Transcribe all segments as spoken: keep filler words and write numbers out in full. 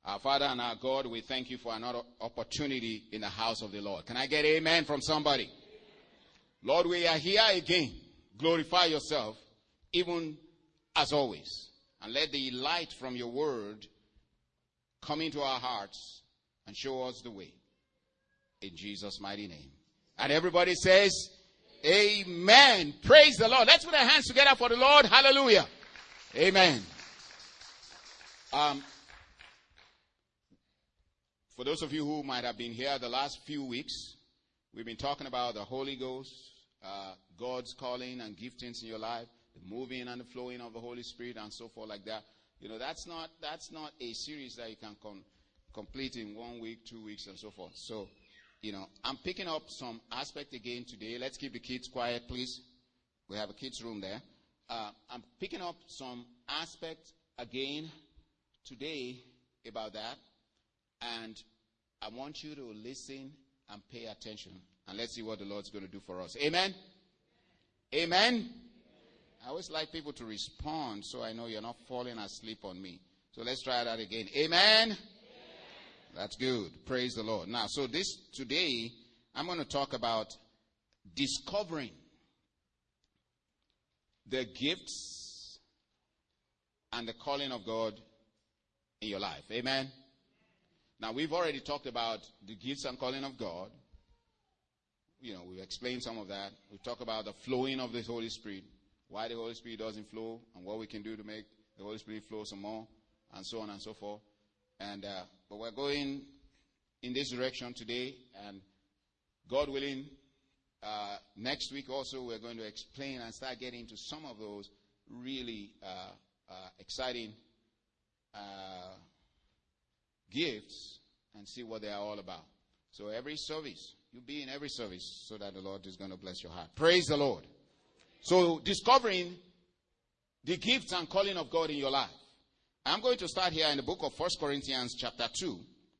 Our Father and our God, we thank you for another opportunity in the house of the Lord. Can I get amen from somebody? Lord, we are here again. Glorify yourself, even as always. And let the light from your word come into our hearts and show us the way. In Jesus' mighty name. And everybody says, amen. Praise the Lord. Let's put our hands together for the Lord. Hallelujah. Amen. Um, for those of you who might have been here the last few weeks, we've been talking about the Holy Ghost, uh, God's calling and giftings in your life, the moving and the flowing of the Holy Spirit and so forth like that. You know, that's not that's not a series that you can com- complete in one week, two weeks, and so forth. So, you know, I'm picking up some aspect again today. Let's keep the kids quiet, please. We have a kids' room there. Uh, I'm picking up some aspect again today about that. And I want you to listen and pay attention. And let's see what the Lord's going to do for us. Amen? Amen? I always like people to respond so I know you're not falling asleep on me. So let's try that again. Amen? Amen. That's good. Praise the Lord. Now, so this today, I'm going to talk about discovering the gifts and the calling of God in your life. Amen? Now, we've already talked about the gifts and calling of God. You know, we've explained some of that. We've talked about the flowing of the Holy Spirit, why the Holy Spirit doesn't flow, and what we can do to make the Holy Spirit flow some more, and so on and so forth. And uh, but we're going in this direction today, and God willing, uh, next week also we're going to explain and start getting into some of those really uh, uh, exciting uh gifts and see what they are all about. So every service, you'll be in every service so that the Lord is going to bless your heart. Praise the Lord. So discovering the gifts and calling of God in your life. I'm going to start here in the book of First Corinthians chapter two.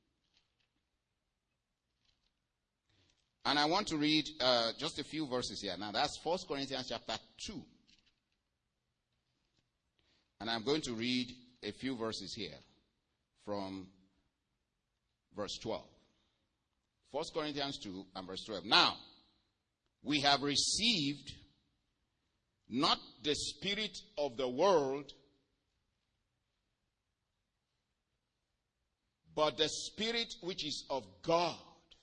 And I want to read uh, just a few verses here. Now that's First Corinthians chapter two. And I'm going to read a few verses here from verse twelve. First Corinthians two and verse twelve. Now, we have received not the spirit of the world, but the Spirit which is of God,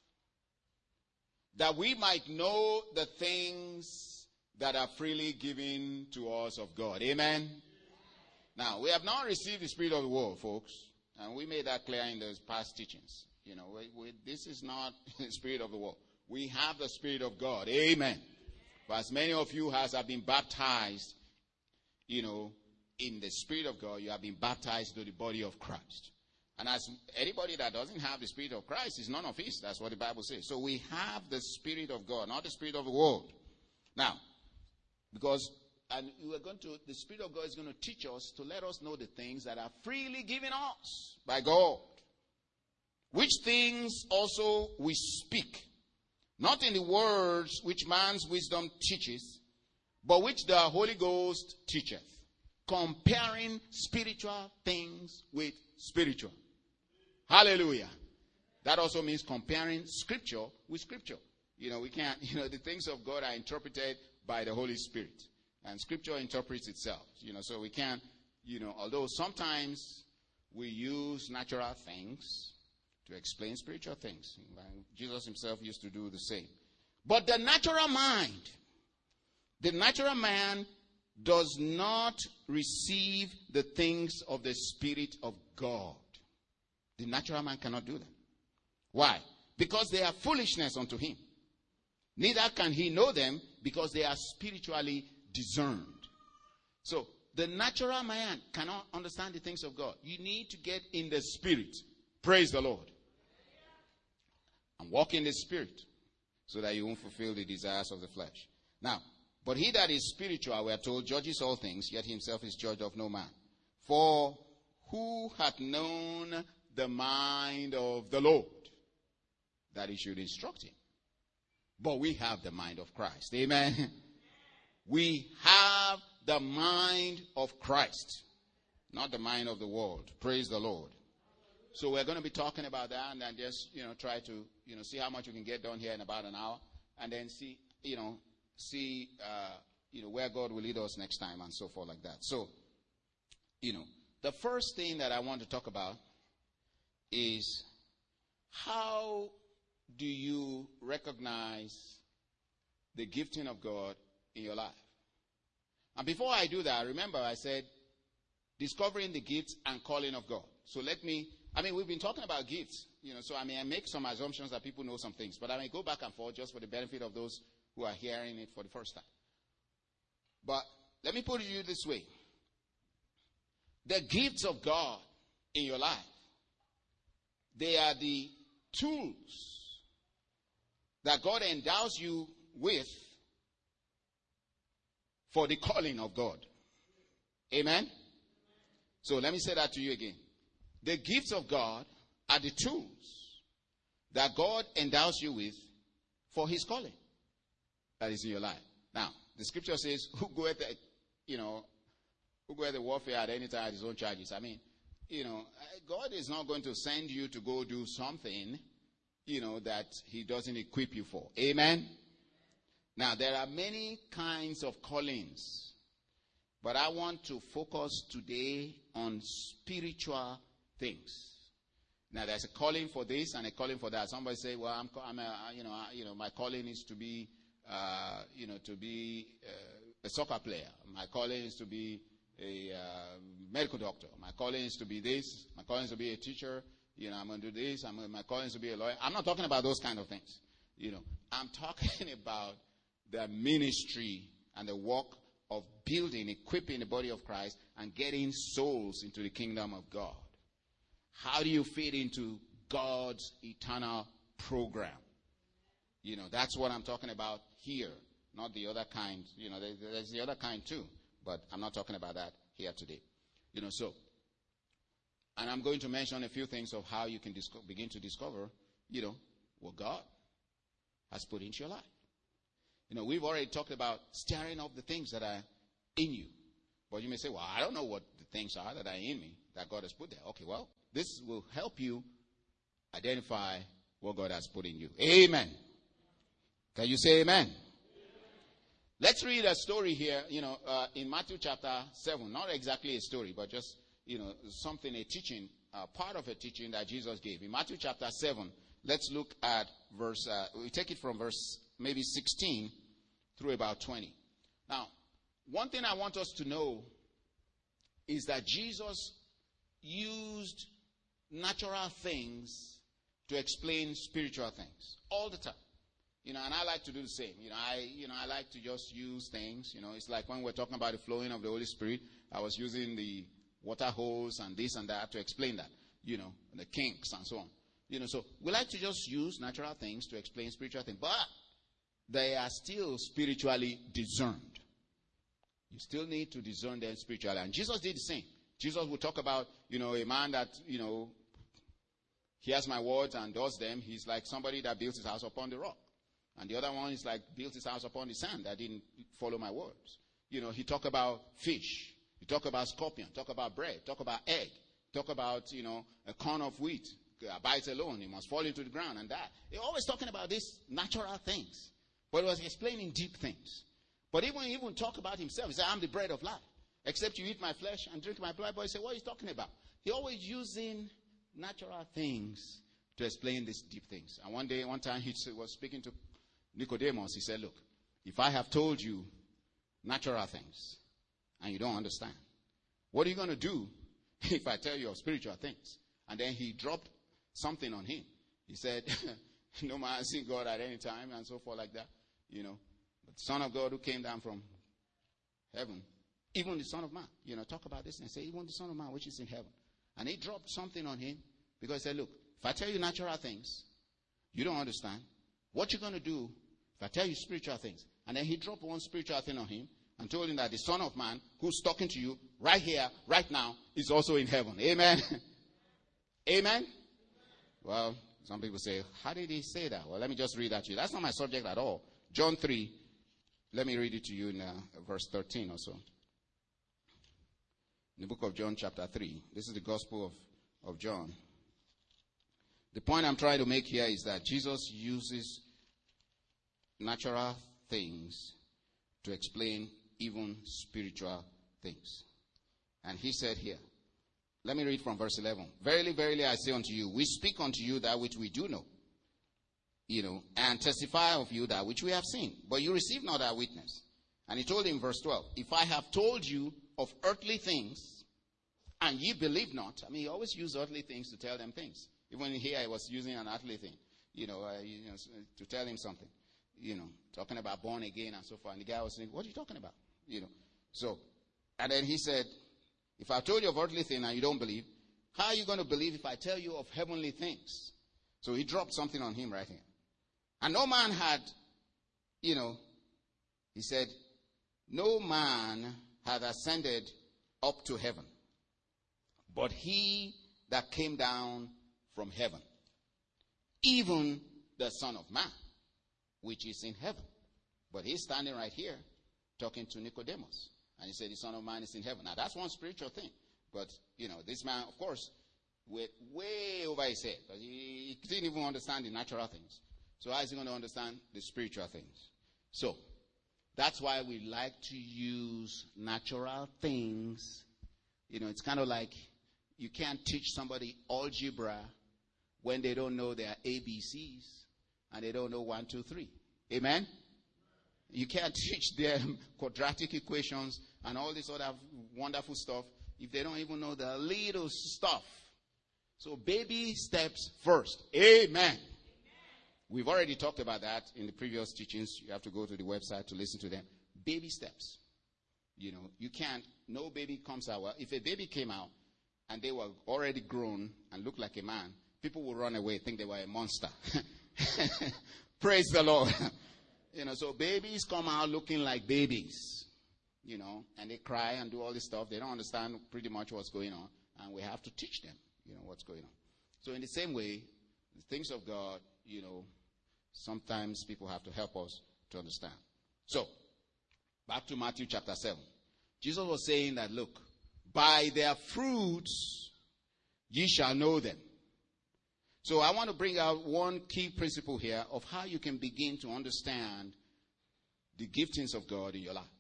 that we might know the things that are freely given to us of God. Amen? Now, we have not received the spirit of the world, folks. And we made that clear in those past teachings. You know, we, we, this is not the spirit of the world. We have the Spirit of God. Amen. For as many of you as have been baptized, you know, in the Spirit of God, you have been baptized to the body of Christ. And as anybody that doesn't have the Spirit of Christ is none of his. That's what the Bible says. So we have the Spirit of God, not the spirit of the world. Now, because And we are going to, the Spirit of God is going to teach us to let us know the things that are freely given us by God. Which things also we speak, not in the words which man's wisdom teaches, but which the Holy Ghost teacheth, comparing spiritual things with spiritual. Hallelujah. That also means comparing Scripture with Scripture. You know, we can't, you know, the things of God are interpreted by the Holy Spirit. And Scripture interprets itself, you know, so we can't, you know, although sometimes we use natural things to explain spiritual things. Jesus himself used to do the same. But the natural mind, the natural man does not receive the things of the Spirit of God. The natural man cannot do that. Why? Because they are foolishness unto him. Neither can he know them because they are spiritually discerned. So the natural man cannot understand the things of God. You need to get in the Spirit. Praise the Lord. And walk in the Spirit so that you won't fulfill the desires of the flesh. Now, but he that is spiritual, we are told, judges all things, yet himself is judge of no man. For who hath known the mind of the Lord, that he should instruct him? But we have the mind of Christ. Amen. We have the mind of Christ, not the mind of the world. Praise the Lord. So we're going to be talking about that, and then just, you know, try to, you know, see how much we can get done here in about an hour, and then see, you know, see, uh, you know, where God will lead us next time and so forth like that. So, you know, the first thing that I want to talk about is how do you recognize the gifting of God in your life? And before I do that, remember I said discovering the gifts and calling of God. So let me, I mean, we've been talking about gifts, you know, so I mean, I make some assumptions that people know some things, but I may go back and forth just for the benefit of those who are hearing it for the first time. But let me put it to you this way. The gifts of God in your life, they are the tools that God endows you with for the calling of God. Amen? So let me say that to you again. The gifts of God are the tools that God endows you with for his calling that is in your life. Now, the scripture says, who goeth, you know, who goeth the warfare at any time at his own charges. I mean, you know, God is not going to send you to go do something, you know, that he doesn't equip you for. Amen? Now, there are many kinds of callings, but I want to focus today on spiritual things. Now, there's a calling for this and a calling for that. Somebody say, well, I'm, I'm a, you know, I, you know, my calling is to be, uh, you know, to be uh, a soccer player. My calling is to be a uh, medical doctor. My calling is to be this. My calling is to be a teacher. You know, I'm going to do this. I'm gonna, my calling is to be a lawyer. I'm not talking about those kind of things. You know, I'm talking about the ministry and the work of building, equipping the body of Christ and getting souls into the kingdom of God. How do you fit into God's eternal program? You know, that's what I'm talking about here, not the other kind. You know, there's the other kind too, but I'm not talking about that here today. You know, so, and I'm going to mention a few things of how you can disco- begin to discover, you know, what God has put into your life. You know, we've already talked about stirring up the things that are in you. But you may say, well, I don't know what the things are that are in me that God has put there. Okay, well, this will help you identify what God has put in you. Amen. Can you say amen? Amen. Let's read a story here, you know, uh, in Matthew chapter seven. Not exactly a story, but just, you know, something, a teaching, uh, part of a teaching that Jesus gave. In Matthew chapter seven, let's look at verse, uh, we take it from verse maybe sixteen through about twenty. Now, one thing I want us to know is that Jesus used natural things to explain spiritual things all the time. You know, and I like to do the same. You know, I you know I like to just use things. You know, it's like when we're talking about the flowing of the Holy Spirit, I was using the water hose and this and that to explain that. You know, the kinks and so on. You know, so we like to just use natural things to explain spiritual things, but they are still spiritually discerned. You still need to discern them spiritually, and Jesus did the same. Jesus would talk about, you know, a man that, you know, hears my words and does them. He's like somebody that builds his house upon the rock. And the other one is like built his house upon the sand that didn't follow my words. You know, he talk about fish. He talk about scorpion. Talk about bread. Talk about egg. Talk about, you know, a corn of wheat. Abides alone. It must fall into the ground and die. They're always talking about these natural things. But he was explaining deep things. But even even talk about himself. He said, I'm the bread of life. Except you eat my flesh and drink my blood. But he said, what are you talking about? He always using natural things to explain these deep things. And one day, one time he was speaking to Nicodemus. He said, look, if I have told you natural things and you don't understand, what are you going to do if I tell you of spiritual things? And then he dropped something on him. He said, no man has seen God at any time and so forth like that. You know, but the Son of God who came down from heaven, even the Son of Man, you know, talk about this and say, even the Son of Man which is in heaven. And he dropped something on him because he said, look, if I tell you natural things, you don't understand. What you're going to do if I tell you spiritual things? And then he dropped one spiritual thing on him and told him that the Son of Man who's talking to you right here, right now, is also in heaven. Amen. Amen. Well, some people say, how did he say that? Well, let me just read that to you. That's not my subject at all. John three. Let me read it to you in uh, verse thirteen or so. In the book of John chapter three. This is the Gospel of, of John. The point I'm trying to make here is that Jesus uses natural things to explain even spiritual things. And he said here, let me read from verse eleven. Verily, verily, I say unto you, we speak unto you that which we do know, you know, and testify of you that which we have seen. But you receive not our witness. And he told him, verse twelve, if I have told you of earthly things, and ye believe not. I mean, he always used earthly things to tell them things. Even here, he was using an earthly thing, you know, uh, you know, to tell him something, you know, talking about born again and so forth. And the guy was saying, what are you talking about? You know, so, and then he said, if I told you of earthly things and you don't believe, how are you going to believe if I tell you of heavenly things? So he dropped something on him right here. And no man had, you know, he said, no man had ascended up to heaven, but he that came down from heaven, even the Son of Man, which is in heaven. But he's standing right here talking to Nicodemus. And he said, the Son of Man is in heaven. Now, that's one spiritual thing. But, you know, this man, of course, went way over his head. But he, he didn't even understand the natural things. So how is he going to understand the spiritual things? So, that's why we like to use natural things. You know, it's kind of like you can't teach somebody algebra when they don't know their A B Cs and they don't know one, two, three. Amen? You can't teach them quadratic equations and all this other wonderful stuff if they don't even know the little stuff. So baby steps first. Amen. Amen. We've already talked about that in the previous teachings. You have to go to the website to listen to them. Baby steps. You know, you can't, no baby comes out. Well, if a baby came out and they were already grown and looked like a man, people would run away, think they were a monster. Praise the Lord. You know, so babies come out looking like babies, you know, and they cry and do all this stuff. They don't understand pretty much what's going on, and we have to teach them, you know, what's going on. So in the same way, the things of God, you know, sometimes people have to help us to understand. So, back to Matthew chapter seven. Jesus was saying that, look, by their fruits ye shall know them. So I want to bring out one key principle here of how you can begin to understand the giftings of God in your life.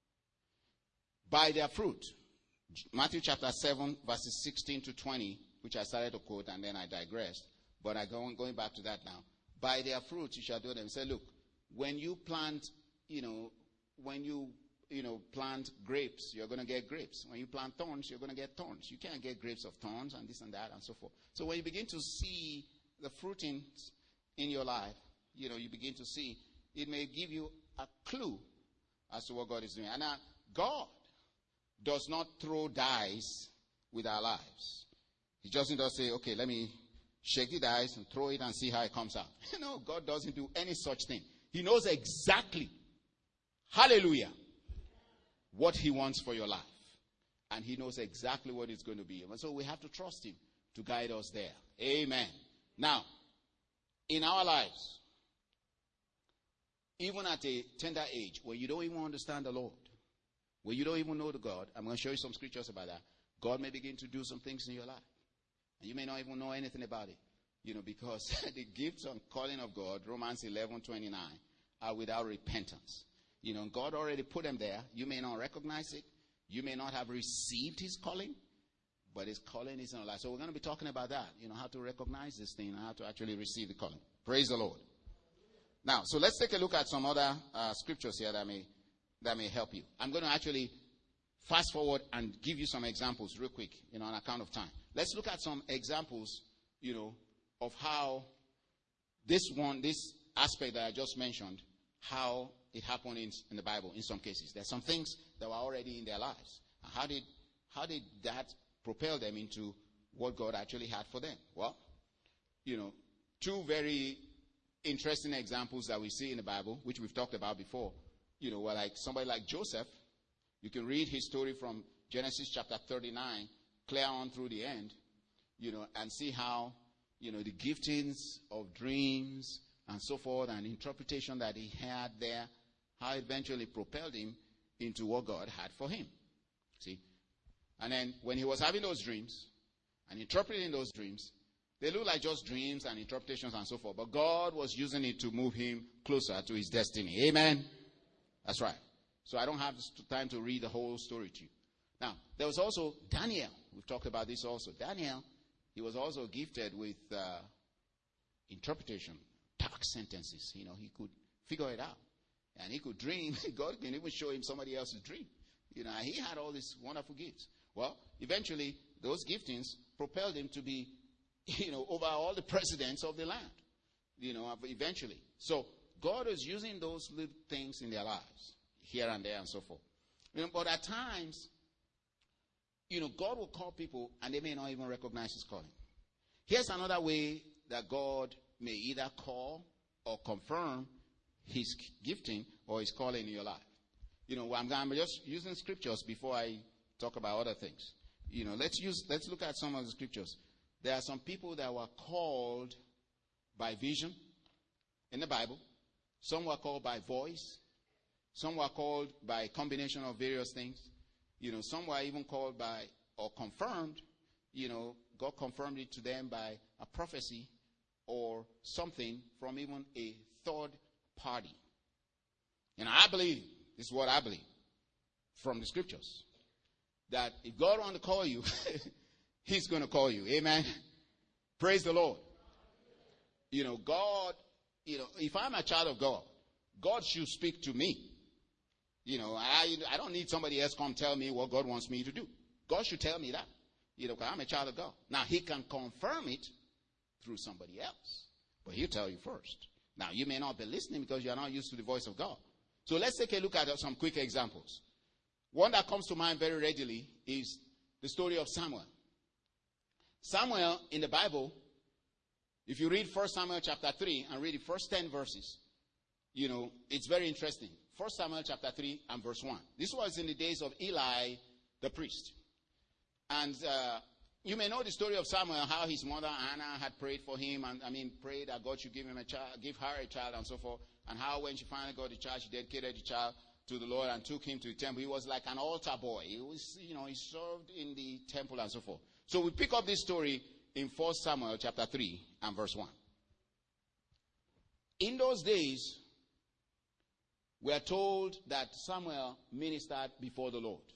By their fruit. Matthew chapter seven, verses sixteen to twenty, which I started to quote and then I digressed. But I'm going, going back to that now. By their fruit you shall know them. He said, look, when you plant, you know, when you, you know, plant grapes, you're going to get grapes. When you plant thorns, you're going to get thorns. You can't get grapes of thorns and this and that and so forth. So when you begin to see the fruitings in your life, you know, you begin to see, it may give you a clue as to what God is doing. And now, God does not throw dice with our lives. He doesn't just say, okay, let me shake the dice and throw it and see how it comes out. You know, God doesn't do any such thing. He knows exactly, hallelujah, what he wants for your life. And he knows exactly what it's going to be. And so we have to trust him to guide us there. Amen. Now, in our lives, even at a tender age, where you don't even understand the Lord, where you don't even know the God, I'm going to show you some scriptures about that. God may begin to do some things in your life. And you may not even know anything about it. You know, because the gifts and calling of God, Romans eleven twenty-nine, are without repentance. You know, God already put them there. You may not recognize it. You may not have received his calling. But his calling is in our life. So we're going to be talking about that. You know, how to recognize this thing and how to actually receive the calling. Praise the Lord. Now, so let's take a look at some other uh, scriptures here that may, that may help you. I'm going to actually fast forward and give you some examples real quick, you know, on account of time. Let's look at some examples, you know, of how this one, this aspect that I just mentioned, how it happened in, in the Bible in some cases. There's some things that were already in their lives. And how did, how did that propel them into what God actually had for them? Well, you know, two very interesting examples that we see in the Bible, which we've talked about before, you know, were like somebody like Joseph. You can read his story from Genesis chapter thirty-nine, clear on through the end, you know, and see how, you know, the giftings of dreams and so forth and interpretation that he had there, how it eventually propelled him into what God had for him. See? And then when he was having those dreams and interpreting those dreams, They look like just dreams and interpretations and so forth. But God was using it to move him closer to his destiny. Amen? That's right. So I don't have time to read the whole story to you. Now, there was also Daniel. We've talked about this also. Daniel, he was also gifted with uh, interpretation, dark sentences. You know, he could figure it out. And he could dream. God can even show him somebody else's dream. You know, he had all these wonderful gifts. Well, eventually, those giftings propelled him to be, you know, over all the presidents of the land. You know, eventually. So, God is using those little things in their lives, here and there and so forth. You know, but at times, you know, God will call people and they may not even recognize his calling. Here's another way that God may either call or confirm his gifting or his calling in your life. You know, I'm, I'm just using scriptures before I talk about other things. You know, let's use, let's look at some of the scriptures. There are some people that were called by vision in the Bible. Some were called by voice. Some were called by a combination of various things. You know, some were even called by or confirmed. You know, God confirmed it to them by a prophecy or something from even a third party. And I believe, this is what I believe from the scriptures, that if God wants to call you, he's going to call you. Amen. Praise the Lord. You know, God, you know, if I'm a child of God, God should speak to me. You know, I I don't need somebody else come tell me what God wants me to do. God should tell me that. You know, because I'm a child of God. Now, he can confirm it through somebody else. But he'll tell you first. Now, you may not be listening because you are not used to the voice of God. So let's take a look at some quick examples. One that comes to mind very readily is the story of Samuel. Samuel in the Bible, if you read First Samuel chapter three and read the first ten verses, you know, it's very interesting. First Samuel chapter three and verse one. This was in the days of Eli the priest. And uh, you may know the story of Samuel, how his mother Anna had prayed for him, and I mean prayed that God should give him a child, give her a child, and so forth. And how when she finally got the child, she dedicated the child to the Lord and took him to the temple. He was like an altar boy. He was, you know, he served in the temple and so forth. So we pick up this story in First Samuel chapter three and verse one. In those days, we are told that Samuel ministered before the Lord.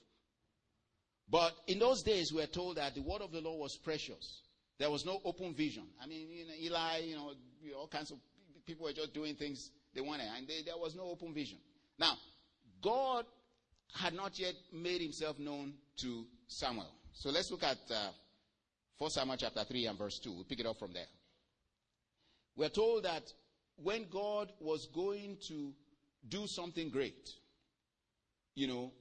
But in those days, we are told that the word of the Lord was precious. There was no open vision. I mean, you know, Eli, you know, all kinds of people were just doing things they wanted, and they, there was no open vision. Now, God had not yet made himself known to Samuel. So let's look at uh, First Samuel chapter three and verse two. We'll pick it up from there. We're told that when God was going to do something great, you know,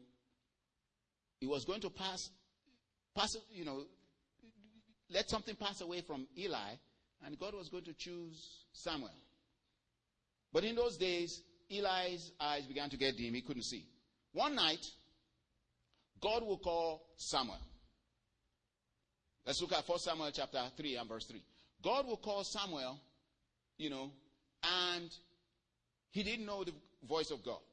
he was going to pass, pass, you know, let something pass away from Eli, and God was going to choose Samuel. But in those days, Eli's eyes began to get dim. He couldn't see. One night, God will call Samuel. Let's look at First Samuel chapter three and verse three. God will call Samuel, you know, and he didn't know the voice of God.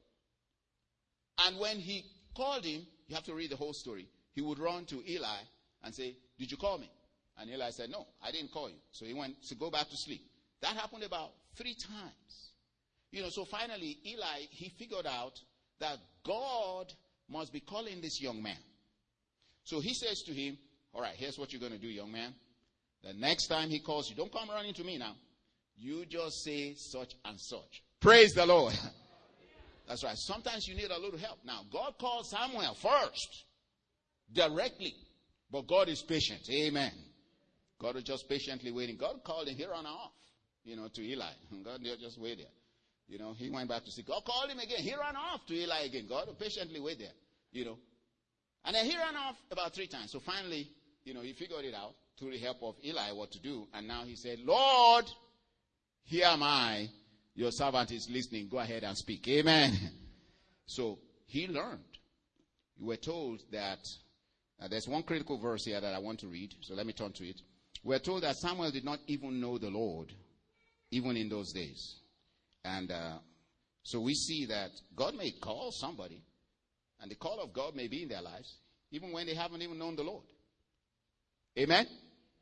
And when he called him, you have to read the whole story. He would run to Eli and say, "Did you call me?" And Eli said, "No, I didn't call you." So he went to go back to sleep. That happened about three times. You know, so finally, Eli, he figured out that God must be calling this young man. So he says to him, "All right, here's what you're going to do, young man. The next time he calls you, don't come running to me now. You just say such and such." Praise the Lord. That's right. Sometimes you need a little help. Now, God called Samuel first, directly. But God is patient. Amen. God is just patiently waiting. God called him, he ran off, you know, to Eli. God just wait there. You know, he went back to see. God called him again. He ran off to Eli again. God will patiently wait there, you know. And then he ran off about three times. So finally, you know, he figured it out through the help of Eli what to do. And now he said, "Lord, here am I. Your servant is listening. Go ahead and speak." Amen. So he learned. You were told that, uh, there's one critical verse here that I want to read. So let me turn to it. We're told that Samuel did not even know the Lord, even in those days. And uh, so we see that God may call somebody, and the call of God may be in their lives, even when they haven't even known the Lord. Amen?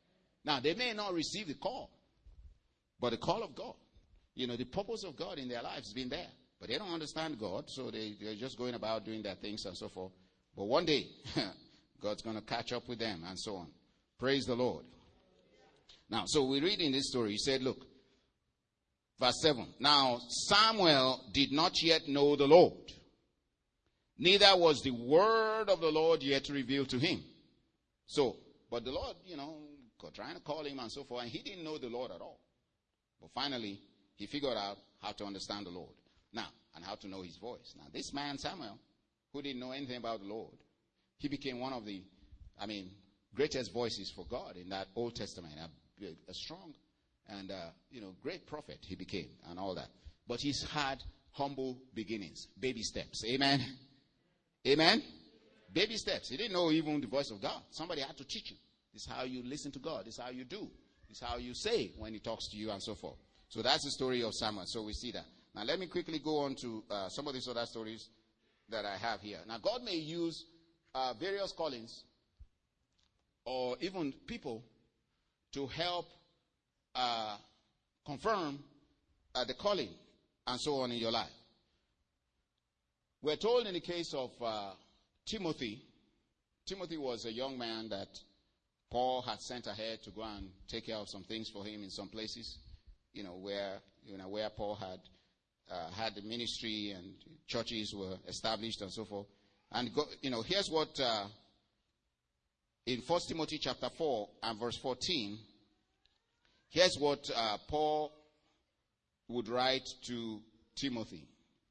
Now, they may not receive the call, but the call of God, you know, the purpose of God in their lives has been there. But they don't understand God, so they, they're just going about doing their things and so forth. But one day, God's going to catch up with them and so on. Praise the Lord. Now, so we read in this story, he said, look, verse seven. Now, Samuel did not yet know the Lord, neither was the word of the Lord yet revealed to him. So, but the Lord, you know, trying to call him and so forth, and he didn't know the Lord at all. But finally, he figured out how to understand the Lord. Now, and how to know his voice. Now, this man, Samuel, who didn't know anything about the Lord, he became one of the, I mean, greatest voices for God in that Old Testament. A, a strong and, uh, you know, great prophet he became and all that. But he's had humble beginnings, baby steps. Amen? Amen? Baby steps. He didn't know even the voice of God. Somebody had to teach him. This is how you listen to God. This is how you do. This is how you say when he talks to you and so forth. So that's the story of Samuel. So we see that. Now let me quickly go on to uh, some of these other stories that I have here. Now God may use uh, various callings or even people to help uh, confirm uh, the calling and so on in your life. We're told in the case of uh, Timothy, Timothy was a young man that Paul had sent ahead to go and take care of some things for him in some places, you know, where, you know, where Paul had uh, had the ministry and churches were established and so forth. And, go, you know, here's what uh, in First Timothy chapter four and verse fourteen, here's what uh, Paul would write to Timothy.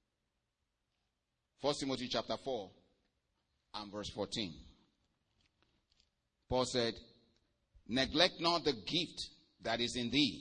First Timothy chapter four and verse fourteen. Paul said, neglect not the gift that is in thee.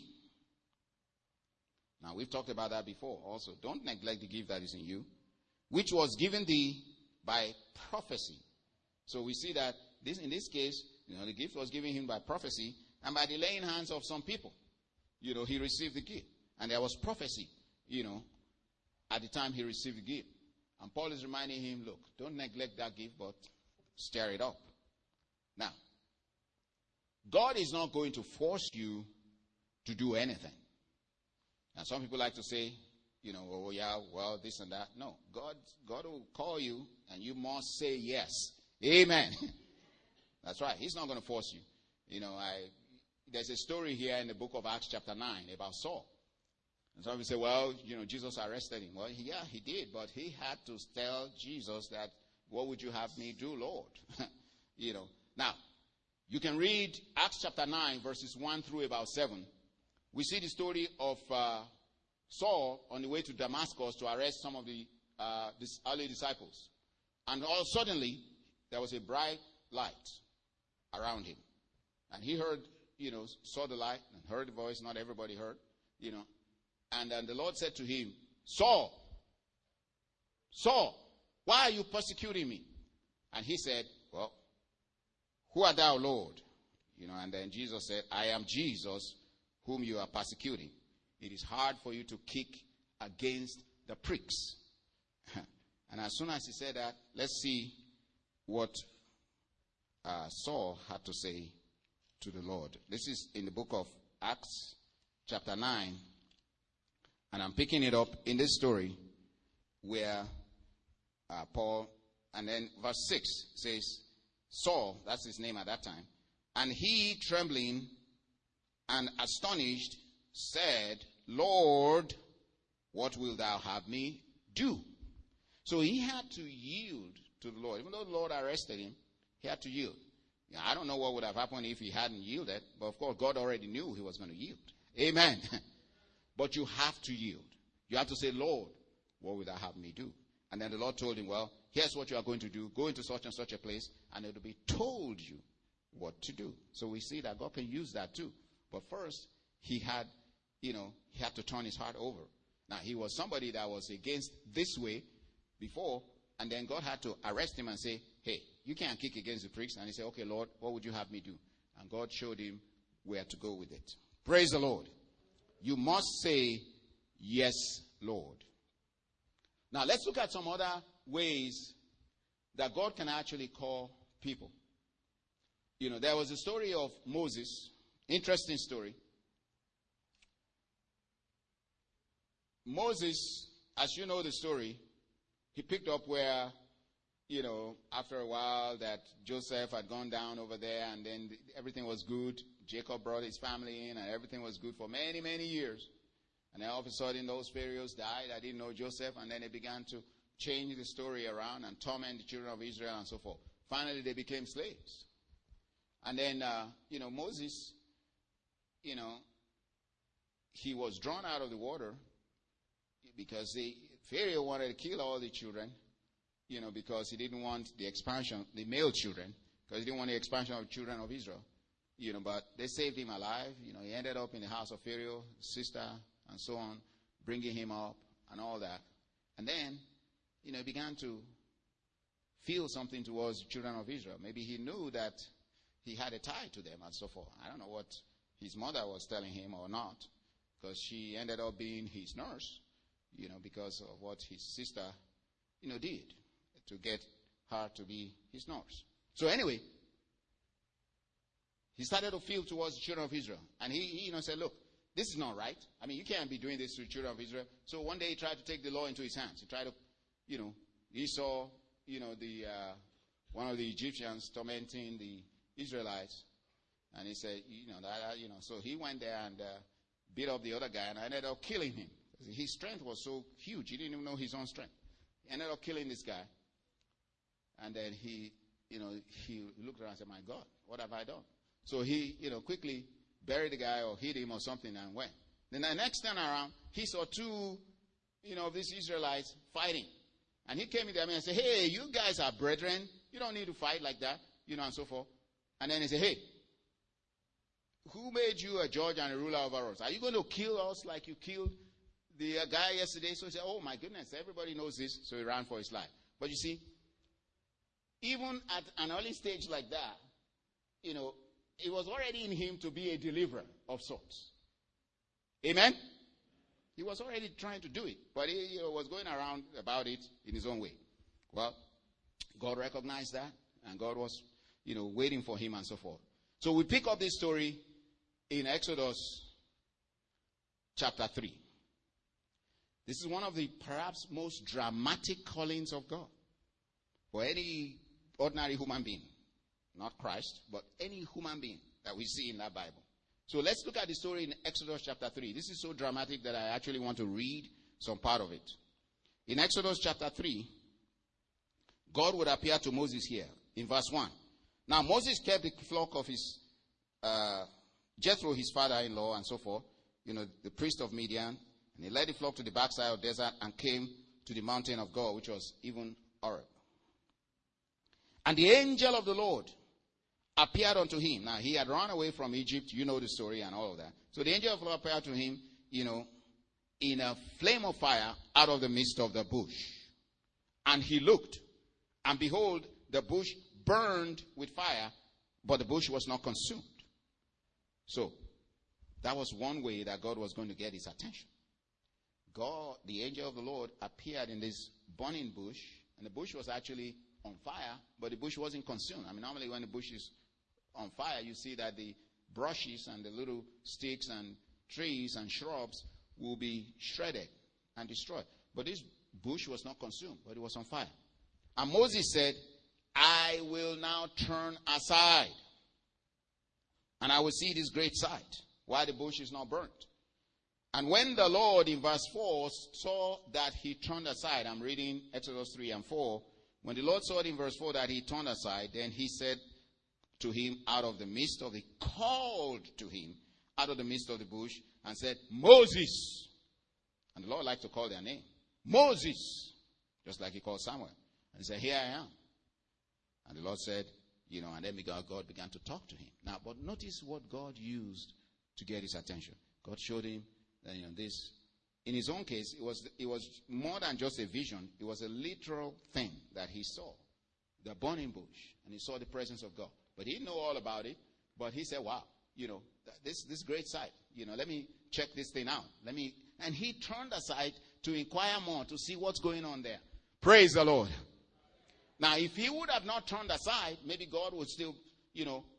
Now, we've talked about that before also. Don't neglect the gift that is in you, which was given thee by prophecy. So we see that this, in this case, you know, the gift was given him by prophecy and by the laying hands of some people. You know, he received the gift. And there was prophecy, you know, at the time he received the gift. And Paul is reminding him, look, don't neglect that gift, but stir it up. Now, God is not going to force you to do anything. Now, some people like to say, you know, oh, yeah, well, this and that. No, God, God will call you, and you must say yes. Amen. That's right. He's not going to force you. You know, I there's a story here in the book of Acts chapter nine about Saul. And some people say, well, you know, Jesus arrested him. Well, yeah, he did, but he had to tell Jesus that, what would you have me do, Lord? You know, now, you can read Acts chapter nine, verses one through about seven. We see the story of uh, Saul on the way to Damascus to arrest some of the uh, dis- early disciples. And all suddenly, there was a bright light around him. And he heard, you know, saw the light and heard the voice. Not everybody heard, you know. And then the Lord said to him, Saul, Saul, why are you persecuting me? And he said, well, who art thou, Lord? You know, and then Jesus said, I am Jesus whom you are persecuting. It is hard for you to kick against the pricks. And as soon as he said that, let's see what uh, Saul had to say to the Lord. This is in the book of Acts chapter nine. And I'm picking it up in this story where uh, Paul, and then verse six says, Saul, that's his name at that time, and he, trembling and astonished, said, Lord, what wilt thou have me do? So he had to yield to the Lord. Even though the Lord arrested him, he had to yield. You know, I don't know what would have happened if he hadn't yielded, but of course God already knew he was going to yield. Amen. But you have to yield. You have to say, Lord, what would thou have me do? And then the Lord told him, well, here's what you are going to do. Go into such and such a place, and it will be told you what to do. So we see that God can use that too. But first, he had, you know, he had to turn his heart over. Now, he was somebody that was against this way before, and then God had to arrest him and say, hey, you can't kick against the pricks. And he said, okay, Lord, what would you have me do? And God showed him where to go with it. Praise the Lord. You must say, yes, Lord. Now, let's look at some other ways that God can actually call people. You know, there was a story of Moses Interesting story. Moses, as you know the story, he picked up where, you know, after a while that Joseph had gone down over there and then everything was good. Jacob brought his family in and everything was good for many, many years. And then all of a sudden those pharaohs died. I didn't know Joseph. And then they began to change the story around and torment the children of Israel and so forth. Finally, they became slaves. And then, uh, you know, Moses, you know, he was drawn out of the water because the Pharaoh wanted to kill all the children, you know, because he didn't want the expansion, the male children, because he didn't want the expansion of children of Israel, you know, but they saved him alive. You know, he ended up in the house of Pharaoh, sister, and so on, bringing him up and all that. And then, you know, he began to feel something towards the children of Israel. Maybe he knew that he had a tie to them and so forth. I don't know what his mother was telling him or not, because she ended up being his nurse, you know, because of what his sister, you know, did to get her to be his nurse. So anyway, he started to feel towards the children of Israel. And he, he, you know, said, look, this is not right. I mean, you can't be doing this to the children of Israel. So one day he tried to take the law into his hands. He tried to, you know, he saw, you know, the uh, one of the Egyptians tormenting the Israelites. And he said, you know, that, you know, so he went there and uh, beat up the other guy and ended up killing him. His strength was so huge, he didn't even know his own strength. He ended up killing this guy. And then he, you know, he looked around and said, my God, what have I done? So he, you know, quickly buried the guy or hit him or something and went. Then the next time around, he saw two, you know, of these Israelites fighting. And he came in there and said, hey, you guys are brethren. You don't need to fight like that, you know, and so forth. And then he said, hey, who made you a judge and a ruler over us? Are you going to kill us like you killed the uh, guy yesterday? So he said, oh my goodness, everybody knows this. So he ran for his life. But you see, even at an early stage like that, you know, it was already in him to be a deliverer of sorts. Amen? He was already trying to do it, but he you know, was going around about it in his own way. Well, God recognized that, and God was, you know, waiting for him and so forth. So we pick up this story in Exodus chapter three. This is one of the perhaps most dramatic callings of God for any ordinary human being. Not Christ, but any human being that we see in that Bible. So let's look at the story in Exodus chapter three. This is so dramatic that I actually want to read some part of it. In Exodus chapter three, God would appear to Moses here in verse one. Now Moses kept the flock of his uh, Jethro, his father-in-law, and so forth, you know, the priest of Midian, and he led the flock to the backside of the desert and came to the mountain of God, which was even Horeb. And the angel of the Lord appeared unto him. Now, he had run away from Egypt. You know the story and all of that. So the angel of the Lord appeared to him, you know, in a flame of fire out of the midst of the bush. And he looked, and behold, the bush burned with fire, but the bush was not consumed. So, that was one way that God was going to get his attention. God, the angel of the Lord, appeared in this burning bush, and the bush was actually on fire, but the bush wasn't consumed. I mean, normally when the bush is on fire, you see that the brushes and the little sticks and trees and shrubs will be shredded and destroyed. But this bush was not consumed, but it was on fire. And Moses said, I will now turn aside, and I will see this great sight, why the bush is not burnt. And when the Lord, in verse four, saw that he turned aside, I'm reading Exodus three and four, when the Lord saw it in verse four that he turned aside, then he said to him out of the midst of the, called to him out of the midst of the bush and said, Moses. And the Lord liked to call their name. Moses. Just like he called Samuel. And he said, here I am. And the Lord said, you know, and then God began to talk to him. Now, but notice what God used to get his attention. God showed him that, you know, this. In his own case, it was, it was more than just a vision. It was a literal thing that he saw. The burning bush. And he saw the presence of God. But he didn't know all about it. But he said, wow, you know, this, this great sight. You know, let me check this thing out. Let me, and he turned aside to inquire more, to see what's going on there. Praise the Lord. Now, if he would have not turned aside, maybe God would still, you know,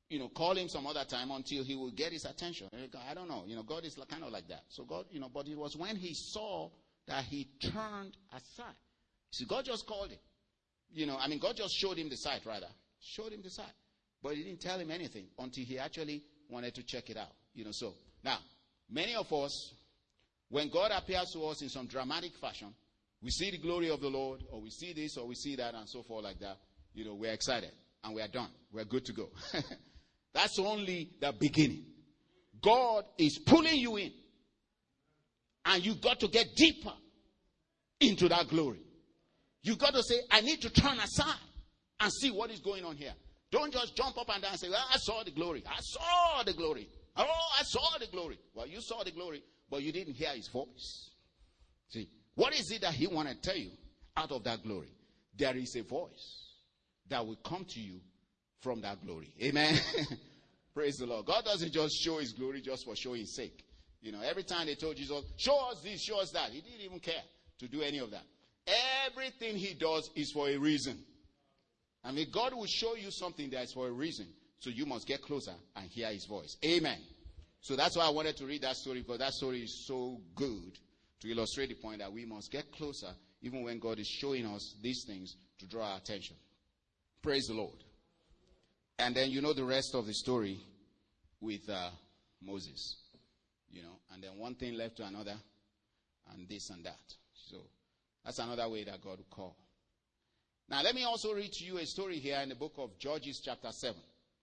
you know, call him some other time until he will get his attention. I don't know. You know, God is kind of like that. So God, you know, but it was when he saw that he turned aside. See, God just called him. You know, I mean, God just showed him the site, rather. Showed him the site. But he didn't tell him anything until he actually wanted to check it out. You know, so. Now, many of us, when God appears to us in some dramatic fashion, we see the glory of the Lord, or we see this, or we see that, and so forth like that. You know, we're excited, and we are done. We're good to go. That's only the beginning. God is pulling you in. And you got to get deeper into that glory. You got to say, I need to turn aside and see what is going on here. Don't just jump up and down and say, well, I saw the glory. I saw the glory. Oh, I saw the glory. Well, you saw the glory, but you didn't hear his voice. See, what is it that he wanted to tell you out of that glory? There is a voice that will come to you from that glory. Amen. Praise the Lord. God doesn't just show his glory just for showing his sake. You know, every time they told Jesus, show us this, show us that, he didn't even care to do any of that. Everything he does is for a reason. I mean, God will show you something that is for a reason. So you must get closer and hear his voice. Amen. So that's why I wanted to read that story, because that story is so good to illustrate the point that we must get closer even when God is showing us these things to draw our attention. Praise the Lord. And then you know the rest of the story with uh, Moses. You know, and then one thing led to another, and this and that. So that's another way that God will call. Now let me also read to you a story here in the book of Judges chapter seven.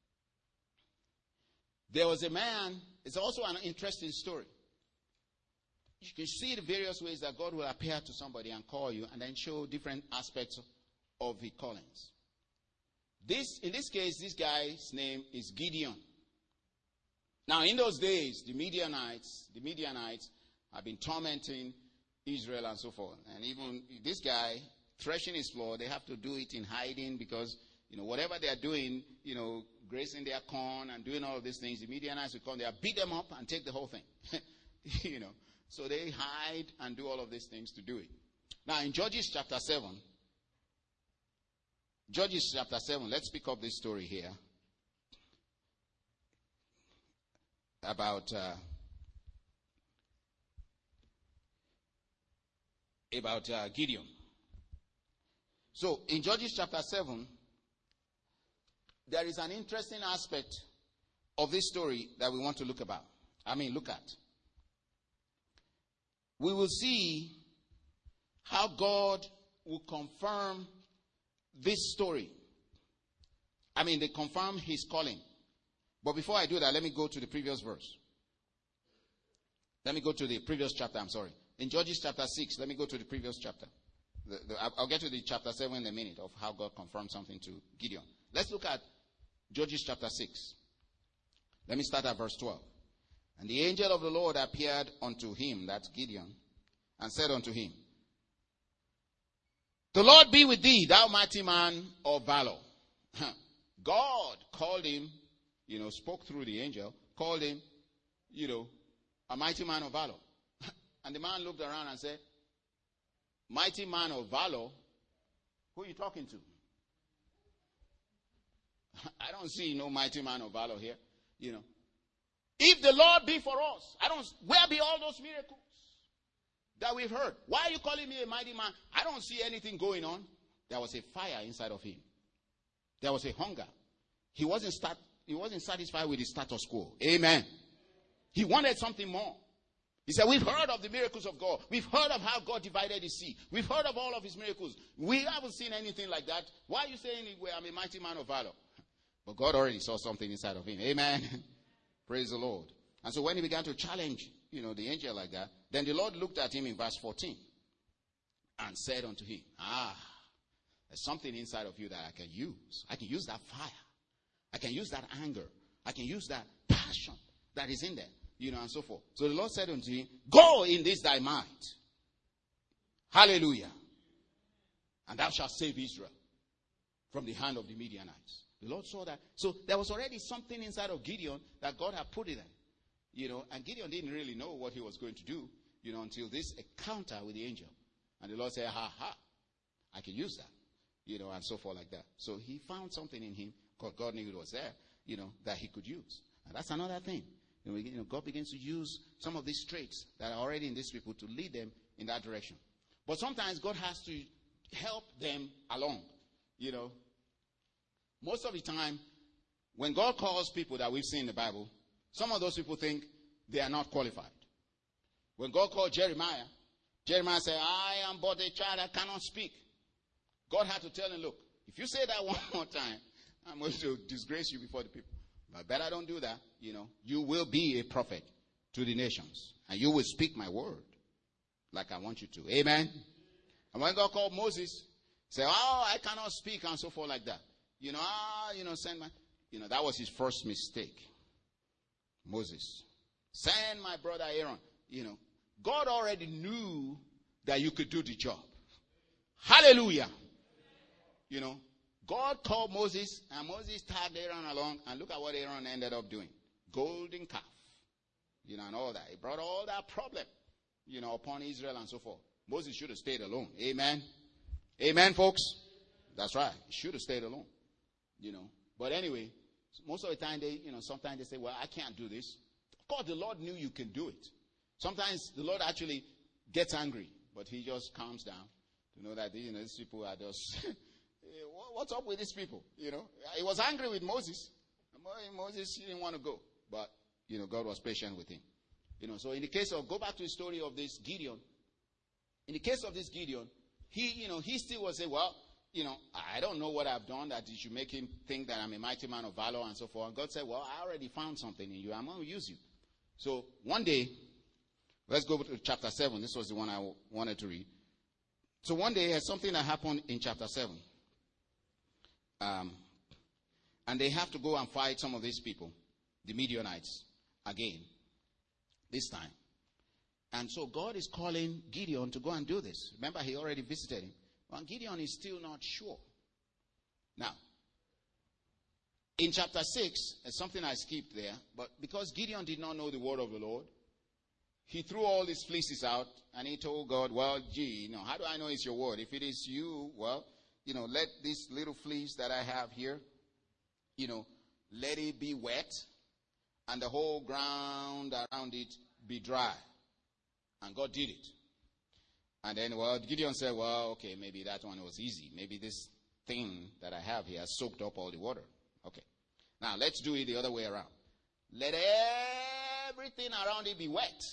There was a man, it's also an interesting story. You can see the various ways that God will appear to somebody and call you, and then show different aspects of the callings. This, in this case, this guy's name is Gideon. Now, in those days, the Midianites, the Midianites have been tormenting Israel and so forth. And even this guy threshing his floor, they have to do it in hiding because, you know, whatever they are doing, you know, grazing their corn and doing all of these things, the Midianites will come there, beat them up and take the whole thing. You know, so they hide and do all of these things to do it. Now, in Judges chapter seven, Judges chapter seven, let's pick up this story here about uh, about uh, Gideon. So in Judges chapter seven, there is an interesting aspect of this story that we want to look about. I mean, look at. We will see how God will confirm this story. I mean, they confirm his calling. But before I do that, let me go to the previous verse. Let me go to the previous chapter, I'm sorry. In Judges chapter six, let me go to the previous chapter. The, the, I'll get to the chapter seven in a minute of how God confirmed something to Gideon. Let's look at Judges chapter six. Let me start at verse twelve. And the angel of the Lord appeared unto him, that's Gideon, and said unto him, the Lord be with thee, thou mighty man of valor. God called him, you know, spoke through the angel, called him, you know, a mighty man of valor. And the man looked around and said, mighty man of valor? Who are you talking to? I don't see no mighty man of valor here, you know. If the Lord be for us, I don't, where be all those miracles that we've heard? Why are you calling me a mighty man? I don't see anything going on. There was a fire inside of him. There was a hunger. He wasn't start, he wasn't satisfied with the status quo. Amen. He wanted something more. He said, we've heard of the miracles of God. We've heard of how God divided the sea. We've heard of all of his miracles. We haven't seen anything like that. Why are you saying I'm a mighty man of valor? But God already saw something inside of him. Amen. Praise the Lord. And so when he began to challenge, you know, the angel like that, then the Lord looked at him in verse fourteen and said unto him, ah, there's something inside of you that I can use. I can use that fire. I can use that anger. I can use that passion that is in there, you know, and so forth. So the Lord said unto him, go in this thy might. Hallelujah. And thou shalt save Israel from the hand of the Midianites. The Lord saw that. So there was already something inside of Gideon that God had put in there. You know, and Gideon didn't really know what he was going to do, you know, until this encounter with the angel. And the Lord said, ha, ha, I can use that, you know, and so forth like that. So he found something in him, because God knew it was there. you know, that he could use. And that's another thing. You know, you know, God begins to use some of these traits that are already in these people to lead them in that direction. But sometimes God has to help them along. You know, most of the time, when God calls people that we've seen in the Bible, some of those people think they are not qualified. When God called Jeremiah, Jeremiah said, I am but a child, I cannot speak. God had to tell him, look, if you say that one more time, I'm going to disgrace you before the people. But better don't do that. You know, you will be a prophet to the nations, and you will speak my word like I want you to. Amen. And when God called Moses, say, oh, I cannot speak, and so forth like that. You know, ah, you know, send my, you know, that was his first mistake. Moses, send my brother Aaron. You know, God already knew that you could do the job. Hallelujah. You know, God called Moses, and Moses tagged Aaron along, and look at what Aaron ended up doing. Golden calf. You know, and all that. It brought all that problem, you know, upon Israel and so forth. Moses should have stayed alone. Amen. Amen, folks. That's right. He should have stayed alone. You know. But anyway, most of the time they, you know, sometimes they say, well, I can't do this. Of course, the Lord knew you can do it. Sometimes the Lord actually gets angry, but he just calms down to know that, you know, these people are just, what's up with these people? You know, he was angry with Moses. Moses didn't want to go, but, you know, God was patient with him. You know, so in the case of, go back to the story of this Gideon. In the case of this Gideon, he, you know, he still was saying, well, you know, I don't know what I've done that you should make him think that I'm a mighty man of valor and so forth. And God said, well, I already found something in you. I'm going to use you. So one day, let's go to chapter seven. This was the one I w- wanted to read. So one day, there's something that happened in chapter seven. Um, and they have to go and fight some of these people, the Midianites, again, this time. And so God is calling Gideon to go and do this. Remember, he already visited him. But Gideon is still not sure. Now, in chapter six, there's something I skipped there, but because Gideon did not know the word of the Lord, he threw all these fleeces out, and he told God, well, gee, you know, how do I know it's your word? If it is you, well, you know, let this little fleece that I have here, you know, let it be wet, and the whole ground around it be dry. And God did it. And then, well, Gideon said, well, okay, maybe that one was easy. Maybe this thing that I have here has soaked up all the water. Okay. Now, let's do it the other way around. Let everything around it be wet.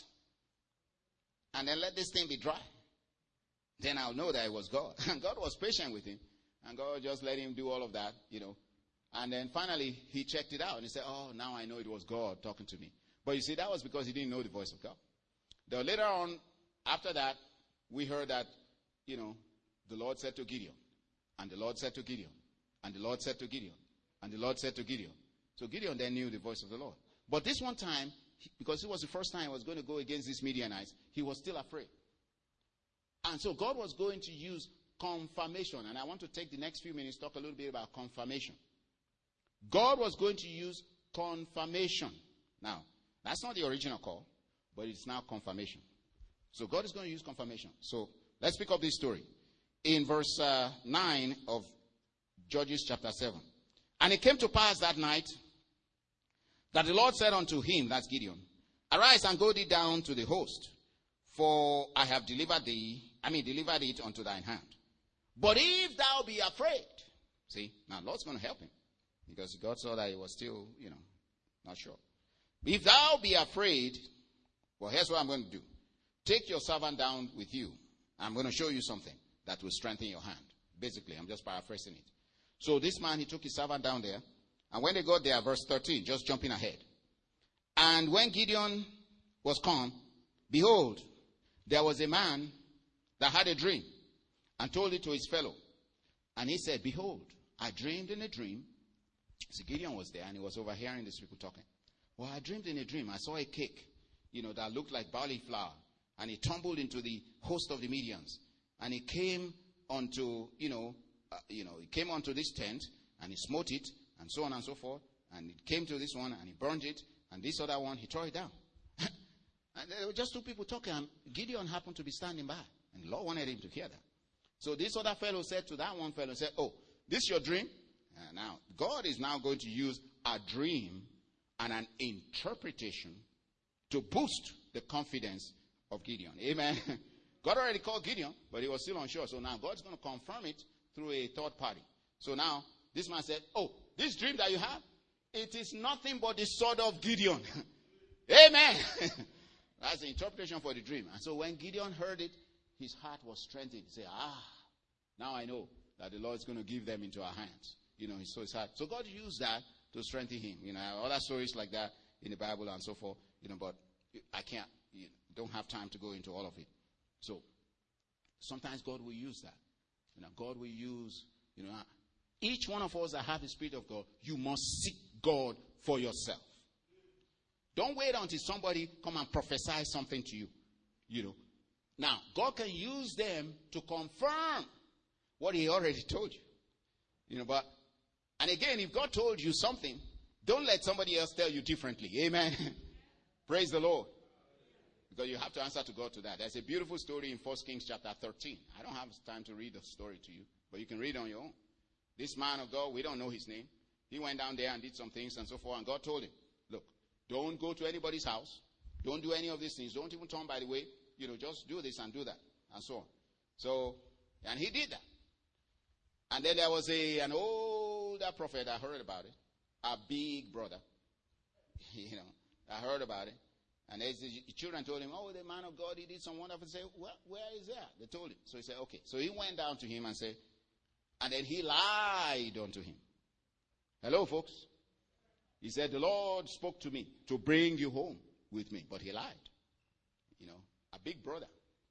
And then let this thing be dry. Then I'll know that it was God. And God was patient with him. And God just let him do all of that, you know. And then finally, he checked it out. And he said, oh, now I know it was God talking to me. But you see, that was because he didn't know the voice of God. Then later on, after that, we heard that, you know, the Lord said to Gideon. And the Lord said to Gideon. And the Lord said to Gideon. And the Lord said to Gideon. So Gideon then knew the voice of the Lord. But this one time, because it was the first time he was going to go against these Midianites, he was still afraid. And so God was going to use confirmation. And I want to take the next few minutes to talk a little bit about confirmation. God was going to use confirmation. Now, that's not the original call, but it's now confirmation. So God is going to use confirmation. So let's pick up this story. In verse uh, nine of Judges chapter seven. And it came to pass that night that the Lord said unto him, that's Gideon, arise and go thee down to the host, for I have delivered thee, I mean delivered it unto thine hand. But if thou be afraid, see, now the Lord's going to help him, because God saw that he was still, you know, not sure. If thou be afraid, well, here's what I'm going to do. Take your servant down with you. I'm going to show you something that will strengthen your hand. Basically, I'm just paraphrasing it. So this man, he took his servant down there. And when they got there, verse thirteen, just jumping ahead. And when Gideon was come, behold, there was a man that had a dream and told it to his fellow. And he said, behold, I dreamed in a dream. So Gideon was there and he was overhearing these people talking. Well, I dreamed in a dream. I saw a cake, you know, that looked like barley flour. And it tumbled into the host of the Midians. And it came onto, you know, uh, you know, it came onto this tent and he smote it and so on and so forth. And it came to this one and he burned it. And this other one, he tore it down. And there were just two people talking. And Gideon happened to be standing by. And the Lord wanted him to hear that. So this other fellow said to that one fellow, said, oh, this your dream? Uh, now, God is now going to use a dream and an interpretation to boost the confidence of Gideon. Amen. God already called Gideon, but he was still unsure. So now God's going to confirm it through a third party. So now this man said, oh, this dream that you have, it is nothing but the sword of Gideon. Amen. That's the interpretation for the dream. And so when Gideon heard it, his heart was strengthened. He said, ah, now I know that the Lord is going to give them into our hands. You know, so his heart. So God used that to strengthen him. You know, other stories like that in the Bible and so forth. You know, but I can't, you know, don't have time to go into all of it. So sometimes God will use that. You know, God will use, you know, each one of us that have the Spirit of God, you must seek God for yourself. Don't wait until somebody come and prophesy something to you. You know. Now, God can use them to confirm what he already told you. You know, but, and again, if God told you something, don't let somebody else tell you differently. Amen. Praise the Lord. Because you have to answer to God to that. There's a beautiful story in First Kings chapter thirteen. I don't have time to read the story to you, but you can read it on your own. This man of God, we don't know his name. He went down there and did some things and so forth, and God told him, look, don't go to anybody's house. Don't do any of these things. Don't even turn by the way. You know, just do this and do that, and so on. So, and he did that. And then there was a an older prophet, I heard about it, a big brother. You know, I heard about it. And as the children told him, oh, the man of God, he did some wonderful. He said, well, where is that? They told him. So he said, okay. So he went down to him and said, and then he lied unto him. Hello, folks. He said, the Lord spoke to me to bring you home with me. But he lied. You know, a big brother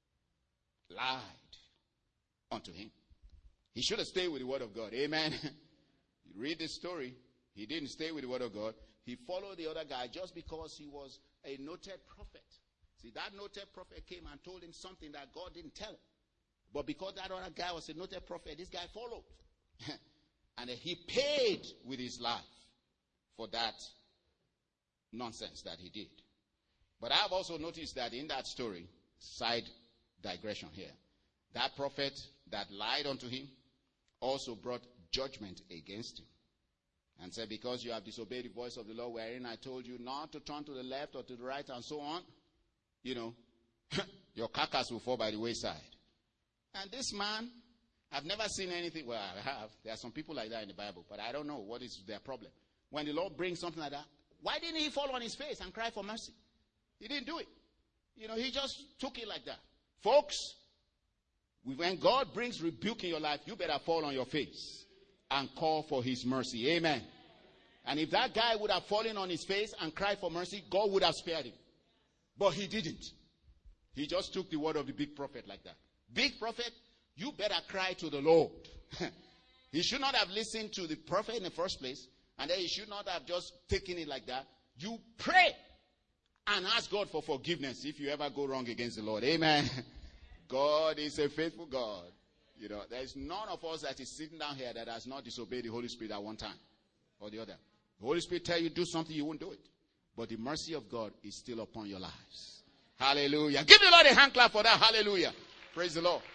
lied unto him. He should have stayed with the word of God. Amen. You read this story. He didn't stay with the word of God. He followed the other guy just because he was a noted prophet. See, that noted prophet came and told him something that God didn't tell him. But because that other guy was a noted prophet, this guy followed. And he paid with his life for that nonsense that he did. But I have also noticed that in that story, side digression here, that prophet that lied unto him also brought judgment against him. And said, because you have disobeyed the voice of the Lord, wherein I told you not to turn to the left or to the right and so on, you know, your carcass will fall by the wayside. And this man, I've never seen anything. Well, I have. There are some people like that in the Bible, but I don't know what is their problem. When the Lord brings something like that, why didn't he fall on his face and cry for mercy? He didn't do it. You know, he just took it like that. Folks, when God brings rebuke in your life, you better fall on your face and call for his mercy. Amen. And if that guy would have fallen on his face and cried for mercy, God would have spared him. But he didn't. He just took the word of the big prophet like that. Big prophet, you better cry to the Lord. He should not have listened to the prophet in the first place. And then he should not have just taken it like that. You pray and ask God for forgiveness if you ever go wrong against the Lord. Amen. God is a faithful God. You know, there is none of us that is sitting down here that has not disobeyed the Holy Spirit at one time or the other. The Holy Spirit tell you do something, you won't do it. But the mercy of God is still upon your lives. Hallelujah. Give the Lord a hand clap for that. Hallelujah. Praise the Lord.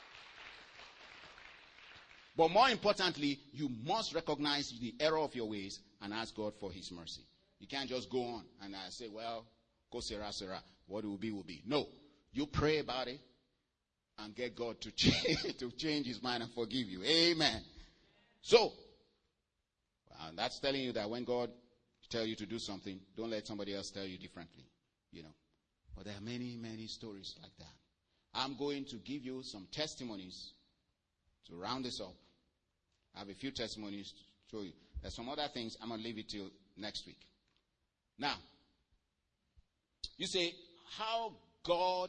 But more importantly, you must recognize the error of your ways and ask God for his mercy. You can't just go on and uh, say, well, go Sarah, Sarah. What it will be, will be. No. You pray about it. And get God to change, to change his mind and forgive you. Amen. So, and that's telling you that when God tells you to do something, don't let somebody else tell you differently. You know. But there are many, many stories like that. I'm going to give you some testimonies to round this up. I have a few testimonies to show you. There's some other things. I'm going to leave it till next week. Now, you say, how God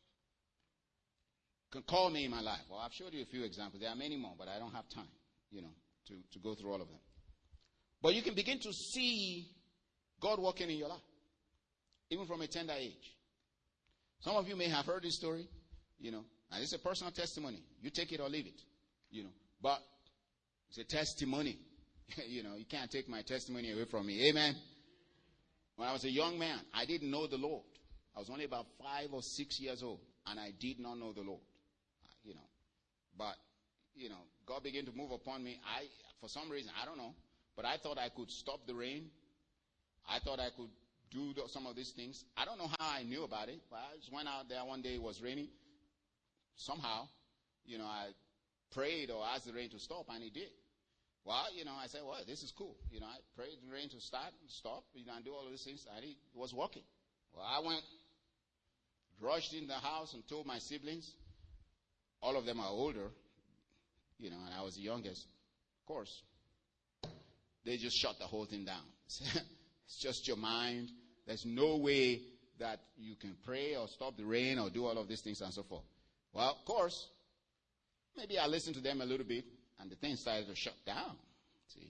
can call me in my life. Well, I've showed you a few examples. There are many more, but I don't have time, you know, to, to go through all of them. But you can begin to see God working in your life, even from a tender age. Some of you may have heard this story, you know, and it's a personal testimony. You take it or leave it, you know. But it's a testimony. You know, you can't take my testimony away from me. Amen. When I was a young man, I didn't know the Lord. I was only about five or six years old, and I did not know the Lord. You know, but, you know, God began to move upon me. I, for some reason, I don't know, But I thought I could stop the rain. I thought I could do some of these things. I don't know how I knew about it, but I just went out there one day. It was raining. Somehow, you know, I prayed or asked the rain to stop, and it did. Well, you know, I said, well, this is cool. You know, I prayed the rain to start, stop, you know, and do all of these things, and it was working. Well, I went, rushed in the house and told my siblings. All of them are older, you know, and I was the youngest. Of course, they just shut the whole thing down. It's just your mind. There's no way that you can pray or stop the rain or do all of these things and so forth. Well, of course, maybe I listened to them a little bit, and the thing started to shut down. See?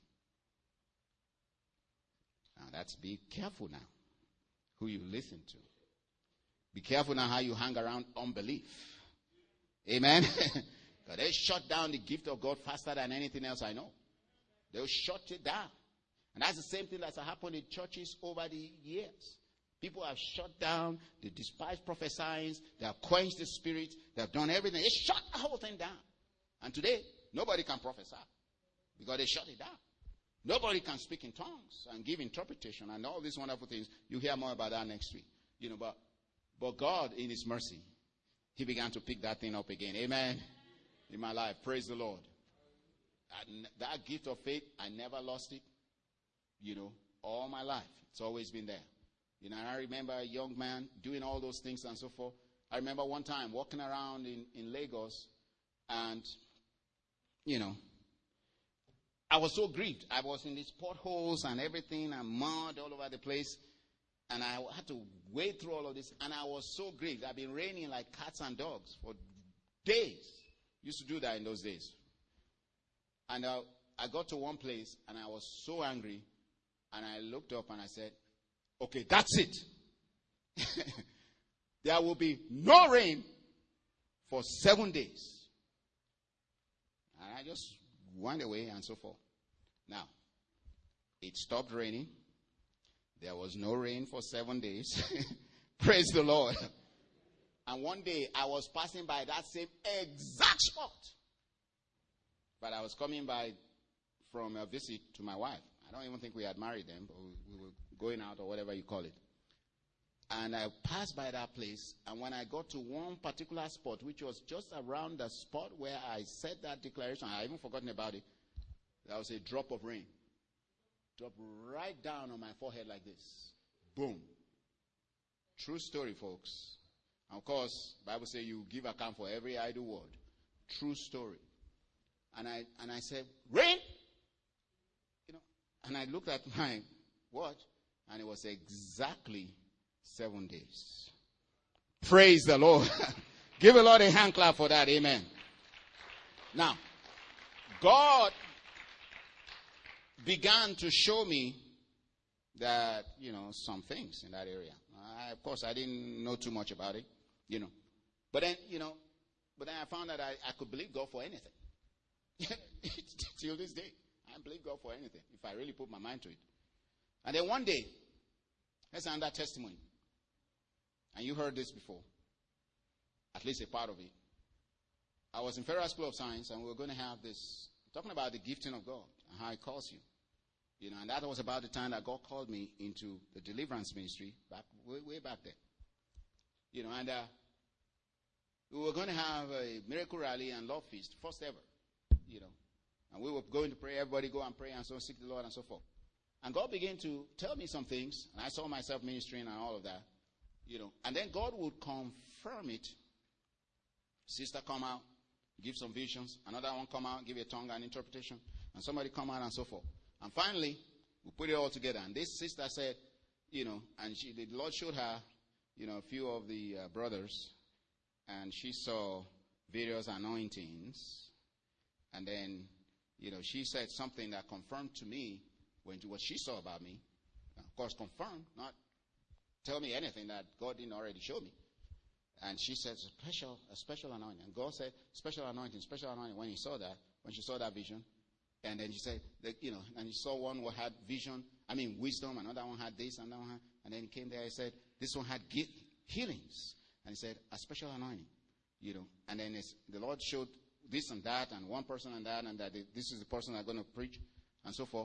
Now, that's be careful now who you listen to. Be careful now how you hang around unbelief. Amen? Because they shut down the gift of God faster than anything else I know. They'll shut it down. And that's the same thing that's happened in churches over the years. People have shut down. They despise prophesying. They have quenched the spirit. They have done everything. They shut the whole thing down. And today, nobody can prophesy because they shut it down. Nobody can speak in tongues and give interpretation and all these wonderful things. You hear more about that next week. You know, but but God, in His mercy, He began to pick that thing up again. Amen. In my life, praise the Lord. I, that gift of faith, I never lost it. You know, all my life, it's always been there. You know, and I remember a young man doing all those things and so forth. I remember one time walking around in, in Lagos, and, you know, I was so grieved. I was in these potholes and everything and mud all over the place. And I had to wade through all of this. And I was so grieved. I've been raining like cats and dogs for days. Used to do that in those days. And uh, I got to one place and I was so angry. And I looked up and I said, okay, that's it. There will be no rain for seven days. And I just went away and so forth. Now, it stopped raining. There was no rain for seven days. Praise the Lord. And one day I was passing by that same exact spot. But I was coming by from a visit to my wife. I don't even think we had married then, but we, we were going out or whatever you call it. And I passed by that place, and when I got to one particular spot, which was just around the spot where I said that declaration, I even forgotten about it, there was a drop of rain. Drop right down on my forehead like this. Boom. True story, folks. And of course, the Bible says you give account for every idle word. True story. And I and I said, rain? You know, and I looked at my watch, and it was exactly seven days. Praise the Lord. Give the Lord a hand clap for that. Amen. Now, God began to show me that, you know, some things in that area. I, of course, I didn't know too much about it, you know. But then, you know, but then I found that I, I could believe God for anything. Till this day, I believe God for anything, if I really put my mind to it. And then one day, let's another testimony. And you heard this before, at least a part of it. I was in Federal School of Science, and we were going to have this, talking about the gifting of God and how He calls you. You know, and that was about the time that God called me into the deliverance ministry, back way, way back then. You know, and uh, we were going to have a miracle rally and love feast, first ever. You know, and we were going to pray, everybody go and pray and so seek the Lord and so forth. And God began to tell me some things, and I saw myself ministering and all of that. You know, and then God would confirm it. Sister come out, give some visions. Another one come out, give a tongue and interpretation. And somebody come out and so forth. And finally, we put it all together. And this sister said, you know, and she, the Lord showed her, you know, a few of the uh, brothers. And she saw various anointings. And then, you know, she said something that confirmed to me when to what she saw about me. Of course, confirmed, not tell me anything that God didn't already show me. And she said, special, a special anointing. And God said, special anointing, special anointing. When he saw that, when she saw that vision, and then she said, that, you know, and he saw one who had vision, I mean wisdom, another one had this, another one had, and then he came there and said, this one had healings. And he said, a special anointing, you know. And then the Lord showed this and that, and one person and that, and that this is the person that's going to preach, and so forth.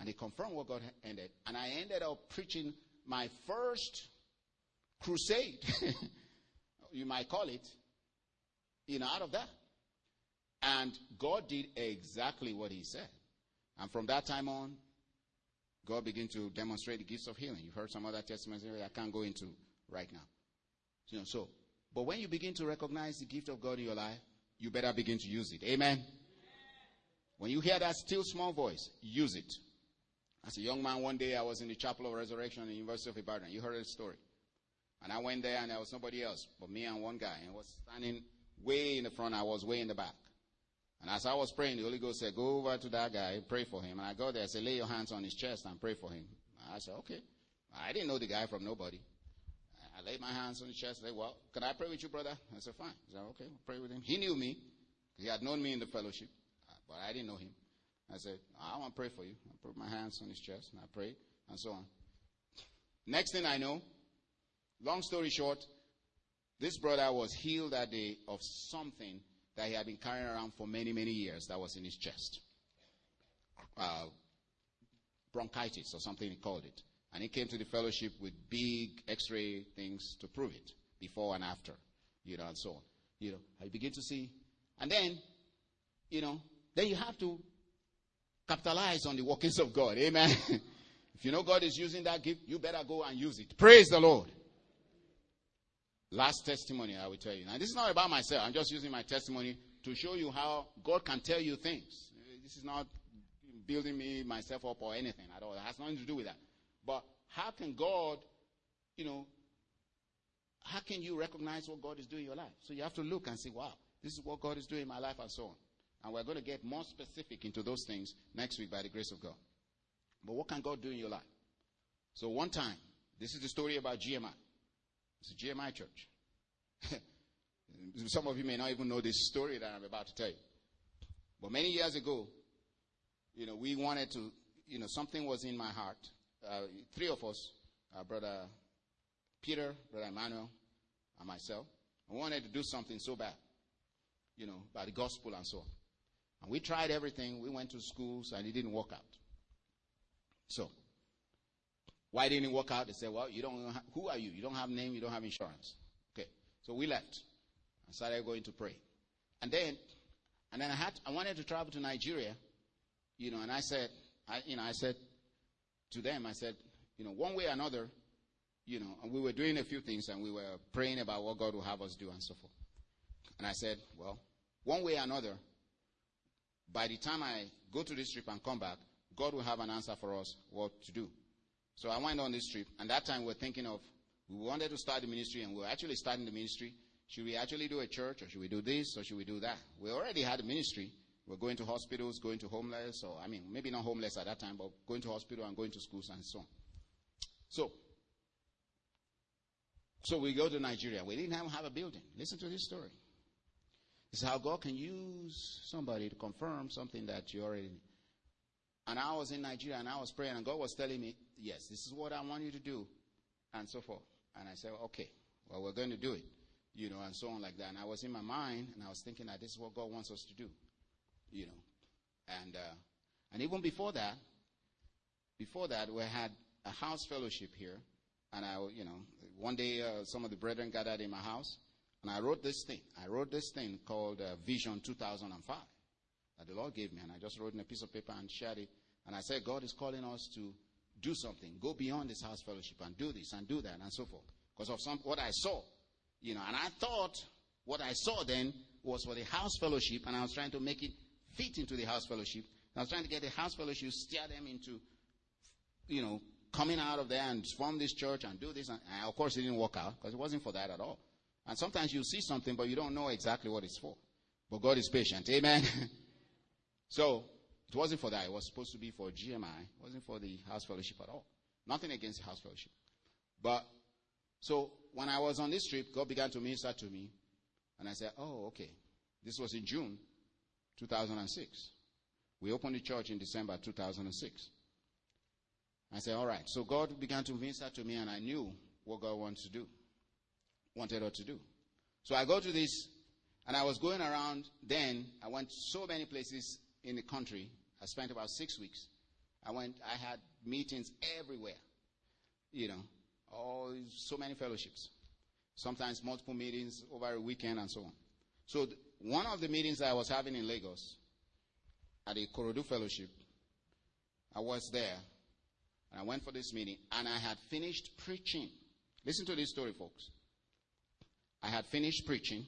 And they confirmed what God ended. And I ended up preaching my first crusade, you might call it, you know, out of that. And God did exactly what he said. And from that time on, God began to demonstrate the gifts of healing. You've heard some other testimonies I can't go into right now. You know, so, but when you begin to recognize the gift of God in your life, you better begin to use it. Amen? Amen. When you hear that still small voice, use it. As a young man, one day I was in the Chapel of Resurrection at the University of Ibadan. You heard the story. And I went there and there was nobody else but me and one guy. And I was standing way in the front. I was way in the back. And as I was praying, the Holy Ghost said, go over to that guy, pray for him. And I go there, I said, lay your hands on his chest and pray for him. I said, okay. I didn't know the guy from nobody. I laid my hands on his chest and said, well, can I pray with you, brother? I said, fine. He said, okay, I'll pray with him. He knew me. He had known me in the fellowship, but I didn't know him. I said, I want to pray for you. I put my hands on his chest and I prayed and so on. Next thing I know, long story short, this brother was healed that day of something that he had been carrying around for many, many years that was in his chest. Uh, bronchitis or something he called it. And he came to the fellowship with big x-ray things to prove it, before and after, you know, and so on. You know, I begin to see. And then, you know, then you have to capitalize on the workings of God. Amen. If you know God is using that gift, you better go and use it. Praise the Lord. Last testimony I will tell you. Now, this is not about myself. I'm just using my testimony to show you how God can tell you things. This is not building me, myself up or anything at all. It has nothing to do with that. But how can God, you know, how can you recognize what God is doing in your life? So you have to look and say, wow, this is what God is doing in my life and so on. And we're going to get more specific into those things next week by the grace of God. But what can God do in your life? So one time, this is the story about G M I. It's a G M I church. Some of you may not even know this story that I'm about to tell you. But many years ago, you know, we wanted to, you know, something was in my heart. Uh, three of us, uh, Brother Peter, Brother Emmanuel, and myself, we wanted to do something so bad, you know, about the gospel and so on. And we tried everything. We went to schools, and it didn't work out. So, why didn't it work out? They said, well, you don't. Ha- who are you? You don't have name. You don't have insurance. Okay. So we left and started going to pray. And then, and then I had, I wanted to travel to Nigeria, you know, and I said, I, you know, I said to them, I said, you know, one way or another, you know, and we were doing a few things and we were praying about what God will have us do and so forth. And I said, well, one way or another, by the time I go to this trip and come back, God will have an answer for us what to do. So I went on this trip, and that time we were thinking of, we wanted to start the ministry, and we were actually starting the ministry. Should we actually do a church, or should we do this, or should we do that? We already had a ministry. We were going to hospitals, going to homeless, or I mean, maybe not homeless at that time, but going to hospital and going to schools and so on. So, so we go to Nigeria. We didn't even have a building. Listen to this story. This is how God can use somebody to confirm something that you already knew. And I was in Nigeria, and I was praying, and God was telling me, yes, this is what I want you to do, and so forth. And I said, okay, well, we're going to do it, you know, and so on like that. And I was in my mind, and I was thinking that this is what God wants us to do, you know. And uh, and even before that, before that, we had a house fellowship here. And I, you know, one day uh, some of the brethren gathered in my house, and I wrote this thing. I wrote this thing called uh, Vision two thousand five. That the Lord gave me, and I just wrote in a piece of paper and shared it. And I said, God is calling us to do something, go beyond this house fellowship and do this and do that and so forth. Because of some what I saw, you know, and I thought what I saw then was for the house fellowship, and I was trying to make it fit into the house fellowship. I was trying to get the house fellowship, steer them into, you know, coming out of there and form this church and do this. And, and of course, it didn't work out because it wasn't for that at all. And sometimes you see something, but you don't know exactly what it's for. But God is patient. Amen. So, it wasn't for that. It was supposed to be for G M I. It wasn't for the house fellowship at all. Nothing against the house fellowship. But, so, when I was on this trip, God began to minister to me. And I said, oh, okay. This was in June two thousand six. We opened the church in December two thousand six. I said, all right. So, God began to minister to me, and I knew what God wanted to do. Wanted her to do. So, I go to this, and I was going around then. I went so many places in the country. I spent about six weeks. I went, I had meetings everywhere. You know, all, so many fellowships. Sometimes multiple meetings over a weekend and so on. So th- one of the meetings I was having in Lagos, at the Korodu Fellowship, I was there, and I went for this meeting, and I had finished preaching. Listen to this story, folks. I had finished preaching,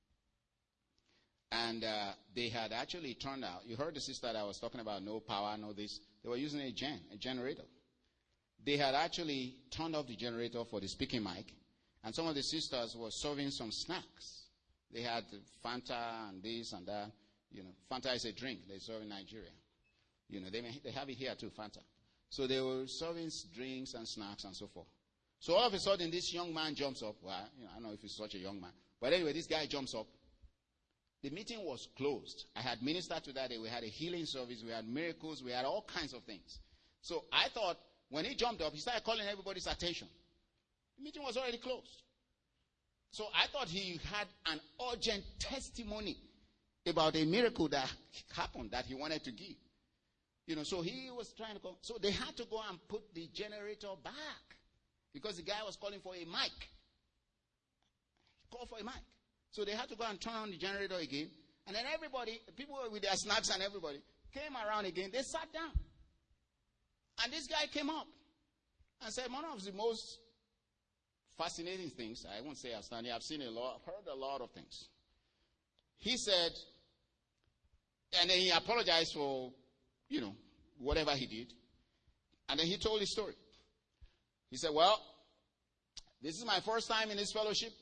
and uh, they had actually turned out. You heard the sister that I was talking about, no power, no this. They were using a gen, a generator. They had actually turned off the generator for the speaking mic, and some of the sisters were serving some snacks. They had Fanta and this and that. You know, Fanta is a drink they serve in Nigeria. You know, they may, they have it here too, Fanta. So they were serving drinks and snacks and so forth. So all of a sudden, this young man jumps up. Well, you know, I don't know if he's such a young man. But anyway, this guy jumps up. The meeting was closed. I had ministered to that day. We had a healing service. We had miracles. We had all kinds of things. So I thought, when he jumped up, he started calling everybody's attention. The meeting was already closed. So I thought he had an urgent testimony about a miracle that happened that he wanted to give. You know, so he was trying to go. So they had to go and put the generator back because the guy was calling for a mic. Call for a mic. So they had to go and turn on the generator again. And then everybody, people with their snacks and everybody, came around again. They sat down. And this guy came up and said, one of the most fascinating things, I won't say outstanding, I've seen a lot, I've heard a lot of things. He said, and then he apologized for, you know, whatever he did. And then he told his story. He said, well, this is my first time in this fellowship.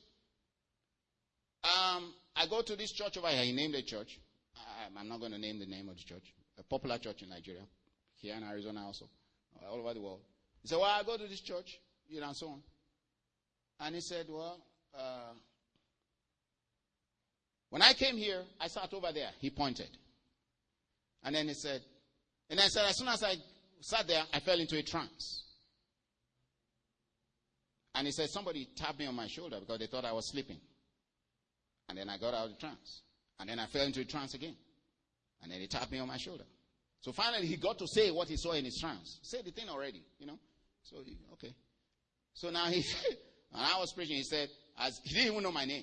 Um, I go to this church over here. He named the church. I, I'm not going to name the name of the church. A popular church in Nigeria. Here in Arizona also. All over the world. He said, well, I go to this church. You know, and so on. And he said, well, uh, when I came here, I sat over there. He pointed. And then he said, and I said, as soon as I sat there, I fell into a trance. And he said, somebody tapped me on my shoulder because they thought I was sleeping. And then I got out of the trance. And then I fell into a trance again. And then he tapped me on my shoulder. So finally, he got to say what he saw in his trance. He said the thing already, you know. So, he, okay. So now he said, and I was preaching, he said, as he didn't even know my name.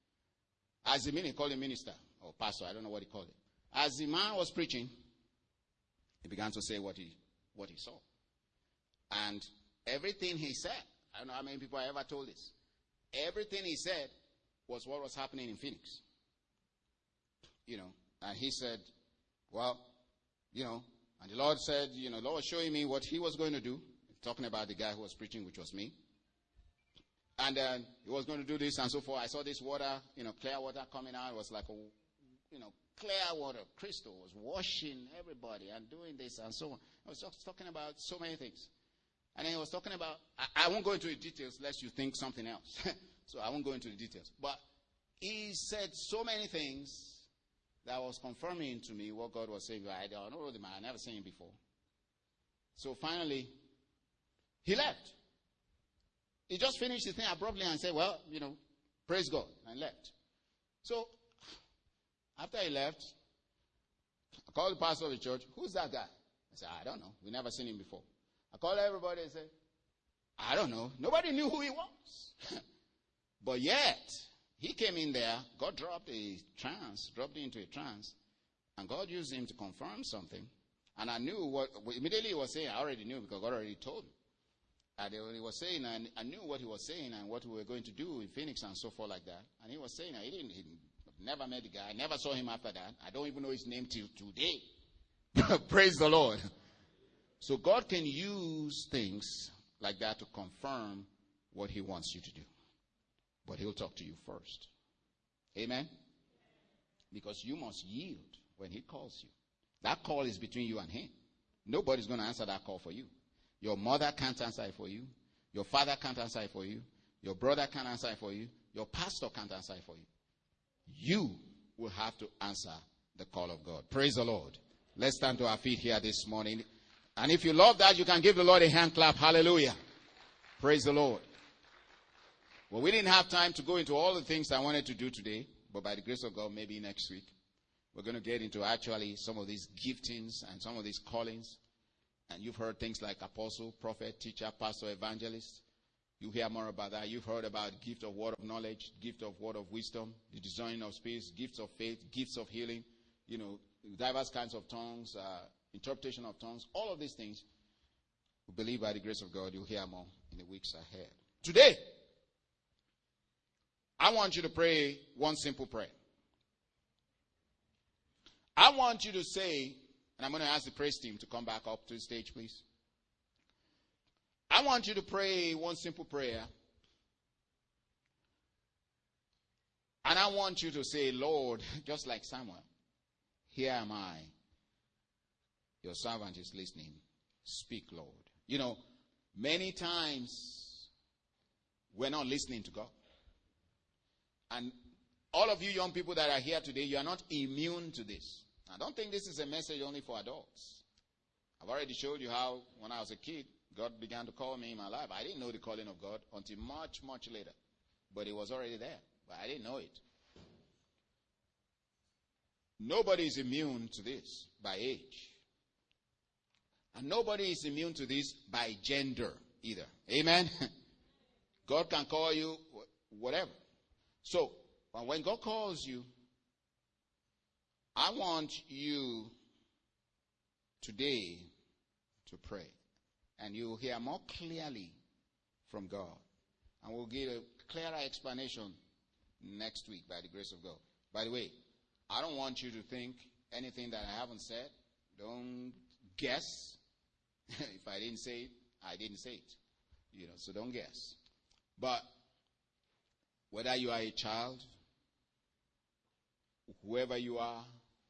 As the minister, he called him minister or pastor, I don't know what he called it. As the man was preaching, he began to say what he what he saw. And everything he said, I don't know how many people I ever told this. Everything he said was what was happening in Phoenix. You know, and he said, well, you know, and the Lord said, you know, the Lord was showing me what he was going to do, talking about the guy who was preaching, which was me. And then he was going to do this and so forth. I saw this water, you know, clear water coming out. It was like a, you know, clear water. Crystal was washing everybody and doing this and so on. I was just talking about so many things. And then he was talking about, I, I won't go into the details lest you think something else. So I won't go into the details. But he said so many things that was confirming to me what God was saying. I don't know the man. I've never seen him before. So finally, he left. He just finished the thing abruptly and said, well, you know, praise God, and left. So after he left, I called the pastor of the church. Who's that guy? I said, I don't know. We never seen him before. I called everybody and said, I don't know. Nobody knew who he was. But yet, he came in there, God dropped a trance, dropped into a trance, and God used him to confirm something. And I knew what, immediately he was saying, I already knew because God already told me. And he was saying, and I knew what he was saying and what we were going to do in Phoenix and so forth like that. And he was saying, he didn't, he never met the guy, I never saw him after that. I don't even know his name till today. Praise the Lord. So God can use things like that to confirm what he wants you to do. But he'll talk to you first. Amen? Because you must yield when he calls you. That call is between you and him. Nobody's going to answer that call for you. Your mother can't answer it for you. Your father can't answer it for you. Your brother can't answer it for you. Your pastor can't answer it for you. You will have to answer the call of God. Praise the Lord. Let's stand to our feet here this morning. And if you love that, you can give the Lord a hand clap. Hallelujah. Praise the Lord. Well, we didn't have time to go into all the things I wanted to do today, but by the grace of God, maybe next week, we're going to get into actually some of these giftings and some of these callings And you've heard things like apostle, prophet, teacher, pastor, evangelist. You hear more about that. You've heard about gift of word of knowledge, gift of word of wisdom, the discerning of spirits, gifts of faith, gifts of healing, you know, diverse kinds of tongues, uh, interpretation of tongues, all of these things. We believe by the grace of God, you'll hear more in the weeks ahead. Today, I want you to pray one simple prayer. I want you to say, and I'm going to ask the praise team to come back up to the stage, please. I want you to pray one simple prayer. And I want you to say, Lord, just like Samuel, here am I. Your servant is listening. Speak, Lord. You know, many times we're not listening to God. And all of you young people that are here today, you are not immune to this. I don't think this is a message only for adults. I've already showed you how, when I was a kid, God began to call me in my life. I didn't know the calling of God until much, much later. But it was already there. But I didn't know it. Nobody is immune to this by age. And nobody is immune to this by gender either. Amen? God can call you whatever. So, when God calls you, I want you today to pray. And you'll hear more clearly from God. And we'll give a clearer explanation next week by the grace of God. By the way, I don't want you to think anything that I haven't said. Don't guess. If I didn't say it, I didn't say it. You know, so don't guess. But whether you are a child, whoever you are,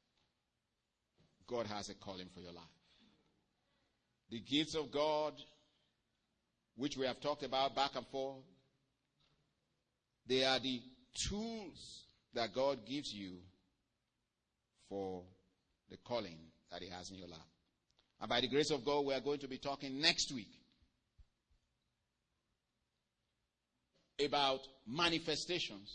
God has a calling for your life. The gifts of God, which we have talked about back and forth, they are the tools that God gives you for the calling that He has in your life. And by the grace of God, we are going to be talking next week about manifestations,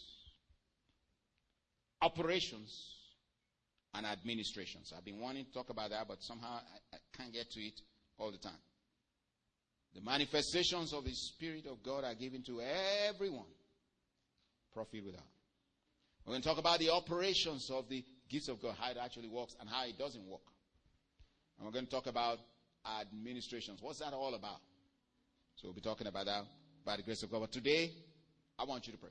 operations, and administrations. I've been wanting to talk about that, but somehow I, I can't get to it all the time. The manifestations of the Spirit of God are given to everyone. Profit without. We're going to talk about the operations of the gifts of God, how it actually works and how it doesn't work. And we're going to talk about administrations. What's that all about? So we'll be talking about that by the grace of God. But today, I want you to pray.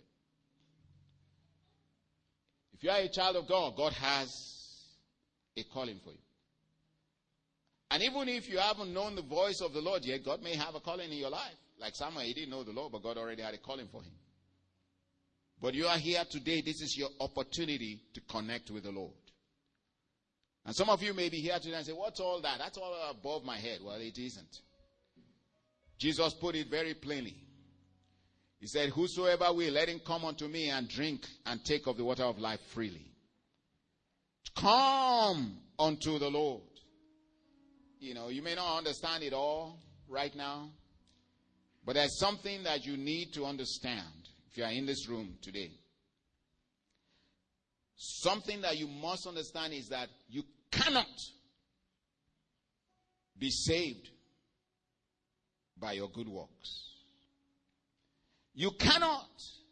If you are a child of God, God has a calling for you. And even if you haven't known the voice of the Lord yet, God may have a calling in your life. Like Samuel, he didn't know the Lord, but God already had a calling for him. But you are here today. This is your opportunity to connect with the Lord. And some of you may be here today and say, what's all that? That's all above my head. Well, it isn't. Jesus put it very plainly. He said, whosoever will, let him come unto me and drink and take of the water of life freely. Come unto the Lord. You know, you may not understand it all right now, but there's something that you need to understand if you are in this room today. Something that you must understand is that you cannot be saved by your good works. You cannot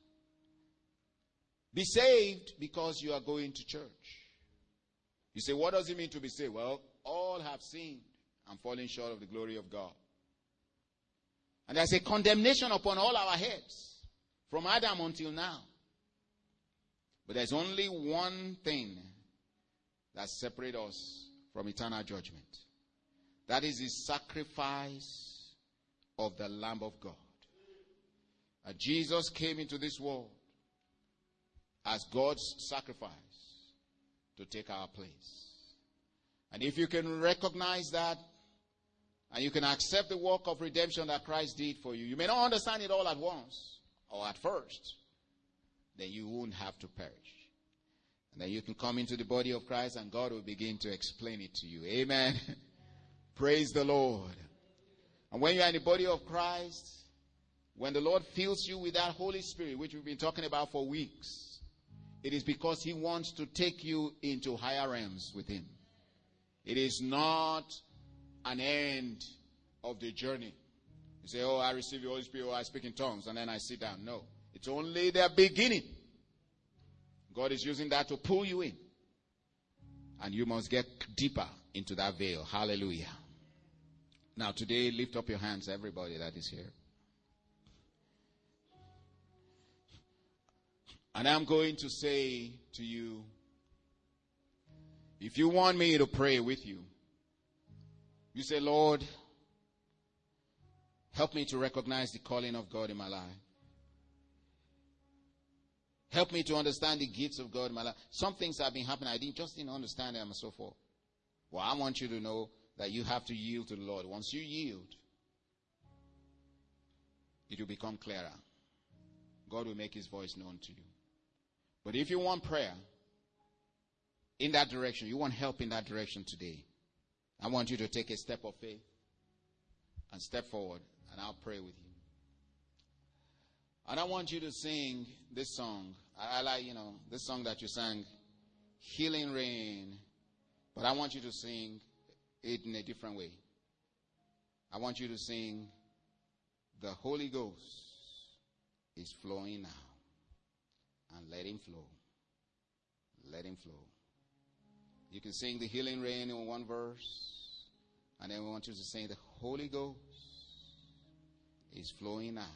be saved because you are going to church. You say, what does it mean to be saved? Well, all have sinned and fallen short of the glory of God. And there's a condemnation upon all our heads from Adam until now. But there's only one thing that separates us from eternal judgment. That is the sacrifice of the Lamb of God. And Jesus came into this world as God's sacrifice to take our place. And if you can recognize that, and you can accept the work of redemption that Christ did for you, you may not understand it all at once or at first, then you won't have to perish. And then you can come into the body of Christ and God will begin to explain it to you. Amen. Praise the Lord. And when you are in the body of Christ, when the Lord fills you with that Holy Spirit, which we've been talking about for weeks, it is because He wants to take you into higher realms with Him. It is not an end of the journey. You say, oh, I receive the Holy Spirit, oh, I speak in tongues, and then I sit down. No. It's only the beginning. God is using that to pull you in. And you must get deeper into that veil. Hallelujah. Now today, lift up your hands, everybody that is here. And I'm going to say to you, if you want me to pray with you, you say, Lord, help me to recognize the calling of God in my life. Help me to understand the gifts of God in my life. Some things have been happening. I didn't just didn't understand them and so forth. Well, I want you to know that you have to yield to the Lord. Once you yield, it will become clearer. God will make his voice known to you. But if you want prayer in that direction, you want help in that direction today, I want you to take a step of faith and step forward, and I'll pray with you. And I want you to sing this song. I, I like, you know, this song that you sang, Healing Rain. But I want you to sing it in a different way. I want you to sing, the Holy Ghost is flowing now. And let him flow. Let him flow. You can sing the Healing Rain in one verse. And then we want you to sing, the Holy Ghost is flowing now.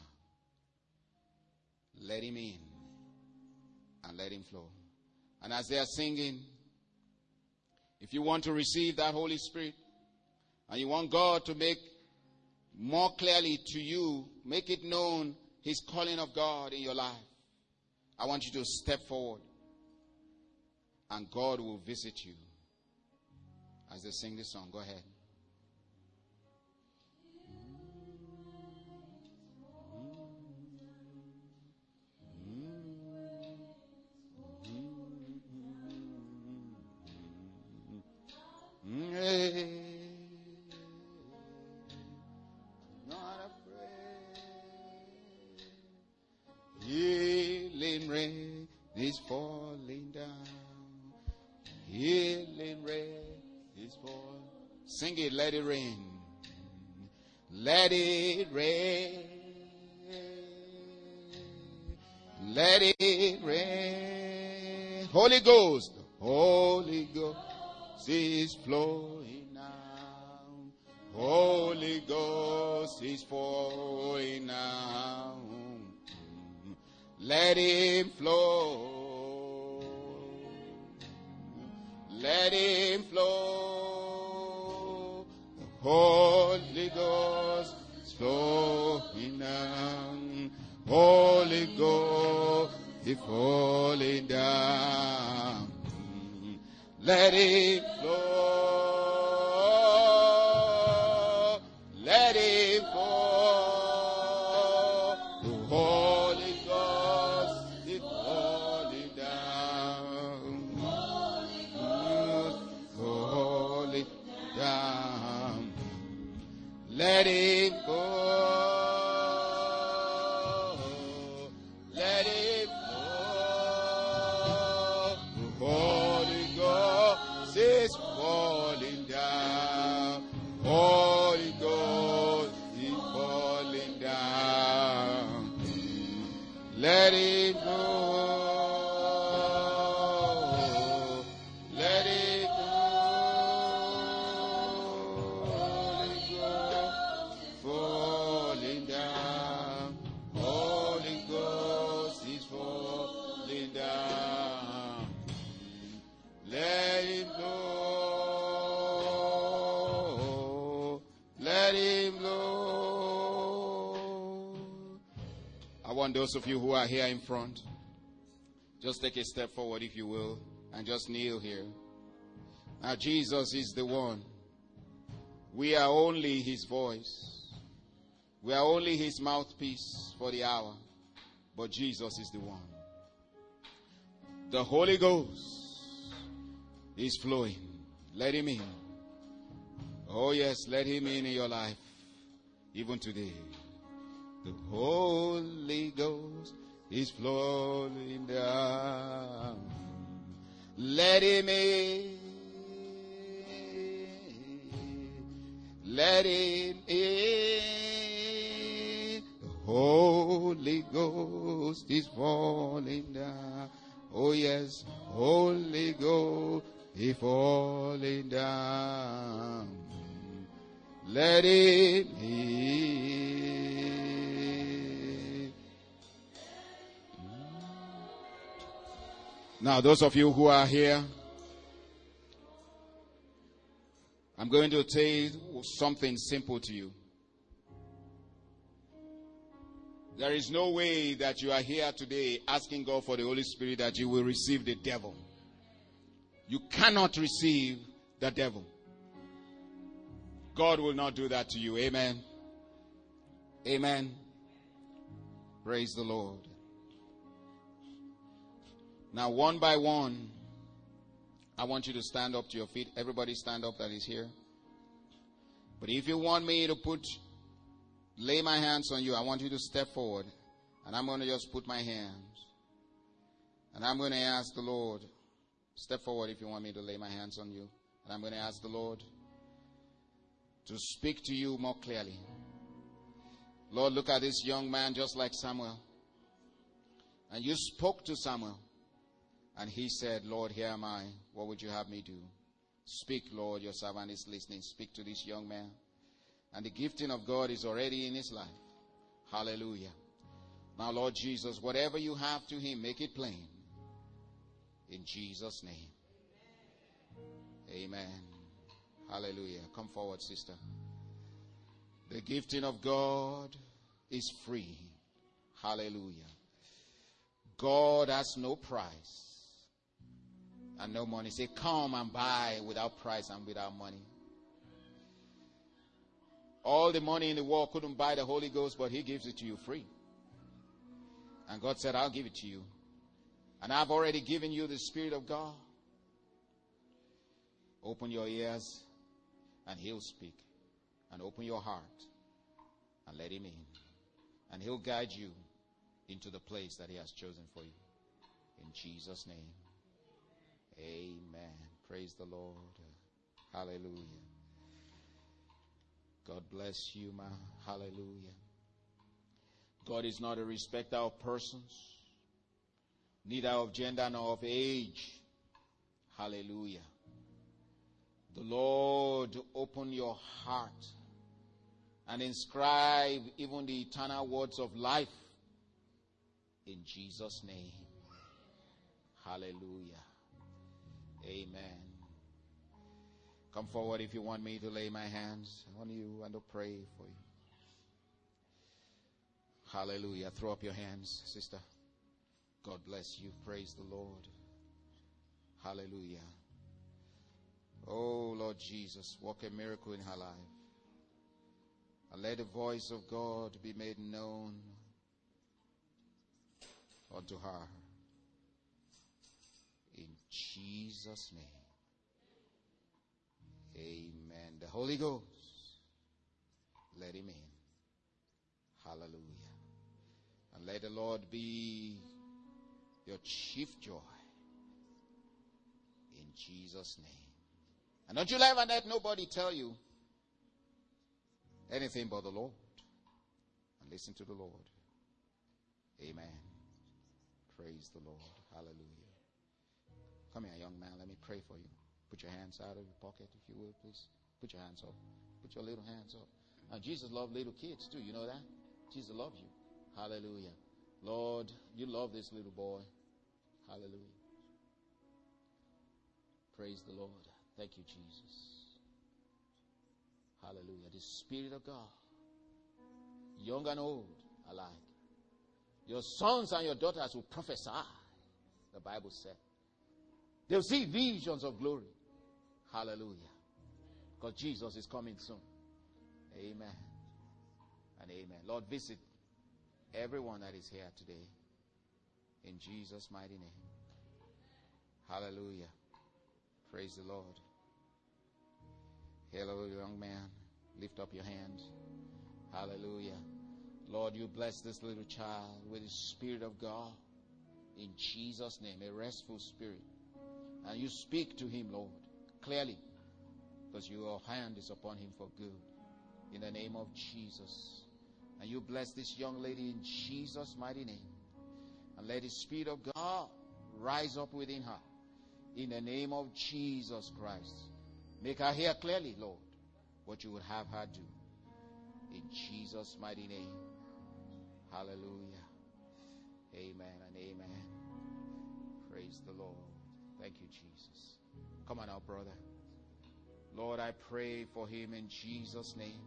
Let him in and let him flow. And as they are singing, if you want to receive that Holy Spirit and you want God to make more clearly to you, make it known his calling of God in your life, I want you to step forward and God will visit you. As they sing this song, go ahead. Not afraid. Healing rain is falling down. Healing rain is falling. Sing it, let it rain. Let it rain. Let it rain. Holy Ghost, Holy Ghost is flowing now. Holy Ghost is flowing now. Let him flow. Let him flow. The Holy Ghost is flowing now. Holy Ghost is falling down. Let it flow. Let it flow. The Holy Ghost is falling down. Holy Ghost, falling down. Let it go. Let it flow. The Holy Ghost is falling down. Holy Ghost is falling down. Let it go. Let it go. Falling down. Holy Ghost is falling down. Let him blow. Let him blow. I want those of you who are here in front, just take a step forward if you will, and just kneel here. Now Jesus is the one. We are only his voice. We are only his mouthpiece for the hour. But Jesus is the one. The Holy Ghost is flowing. Let him in. Oh yes, let him in in your life. Even today. The Holy Ghost is flowing down. Let him in. let it in. The Holy Ghost is falling down. Oh yes, Holy Ghost is falling down. Let it in. Now, those of you who are here, I'm going to say something simple to you. There is no way that you are here today asking God for the Holy Spirit that you will receive the devil. You cannot receive the devil. God will not do that to you. Amen. Amen. Praise the Lord. Now, one by one, I want you to stand up to your feet. Everybody stand up that is here. But if you want me to put, lay my hands on you, I want you to step forward. And I'm going to just put my hands. And I'm going to ask the Lord, step forward if you want me to lay my hands on you. And I'm going to ask the Lord to speak to you more clearly. Lord, look at this young man just like Samuel. And you spoke to Samuel. And he said, Lord, here am I. What would you have me do? Speak, Lord, your servant is listening. Speak to this young man. And the gifting of God is already in his life. Hallelujah. Now, Lord Jesus, whatever you have to him, make it plain. In Jesus' name. Amen. Hallelujah. Come forward, sister. The gifting of God is free. Hallelujah. God has no price and no money. Say, come and buy without price and without money. All the money in the world couldn't buy the Holy Ghost, but he gives it to you free. And God said, I'll give it to you. And I've already given you the Spirit of God. Open your ears and he'll speak. And open your heart and let him in. And he'll guide you into the place that he has chosen for you. In Jesus' name. Amen. Praise the Lord. Hallelujah. God bless you, ma. Hallelujah. God is not a respecter of persons, neither of gender nor of age. Hallelujah. The Lord open your heart and inscribe even the eternal words of life in Jesus' name. Hallelujah. Amen. Come forward if you want me to lay my hands on you and to pray for you. Hallelujah. Throw up your hands, sister. God bless you. Praise the Lord. Hallelujah. Oh, Lord Jesus, work a miracle in her life. And let the voice of God be made known unto her. In Jesus' name. Amen. The Holy Ghost, let him in. Hallelujah. And let the Lord be your chief joy. In Jesus' name. And don't you ever let nobody tell you anything but the Lord. And listen to the Lord. Amen. Praise the Lord. Hallelujah. Come here, young man. Let me pray for you. Put your hands out of your pocket, if you will, please. Put your hands up. Put your little hands up. Now, Jesus loved little kids, too. You know that? Jesus loves you. Hallelujah. Lord, you love this little boy. Hallelujah. Praise the Lord. Thank you, Jesus. Hallelujah. The Spirit of God, young and old alike. Your sons and your daughters will prophesy, the Bible said. They'll see visions of glory. Hallelujah. Because Jesus is coming soon. Amen. And amen. Lord, visit everyone that is here today. In Jesus' mighty name. Hallelujah. Praise the Lord. Hello, young man. Lift up your hands. Hallelujah. Lord, you bless this little child with the Spirit of God. In Jesus' name, a restful spirit. And you speak to him, Lord, clearly. Because your hand is upon him for good. in the name of Jesus. And you bless this young lady in Jesus' mighty name. And let the Spirit of God rise up within her in the name of Jesus Christ. Make her hear clearly, Lord, what you would have her do. In Jesus' mighty name. Hallelujah. Amen and amen. Praise the Lord. Thank you, Jesus. Come on now, brother. Lord, I pray for him in Jesus' name.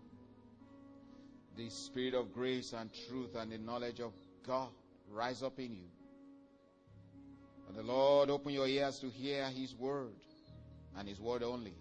The Spirit of grace and truth and the knowledge of God rise up in you. And the Lord, open your ears to hear his word and his word only.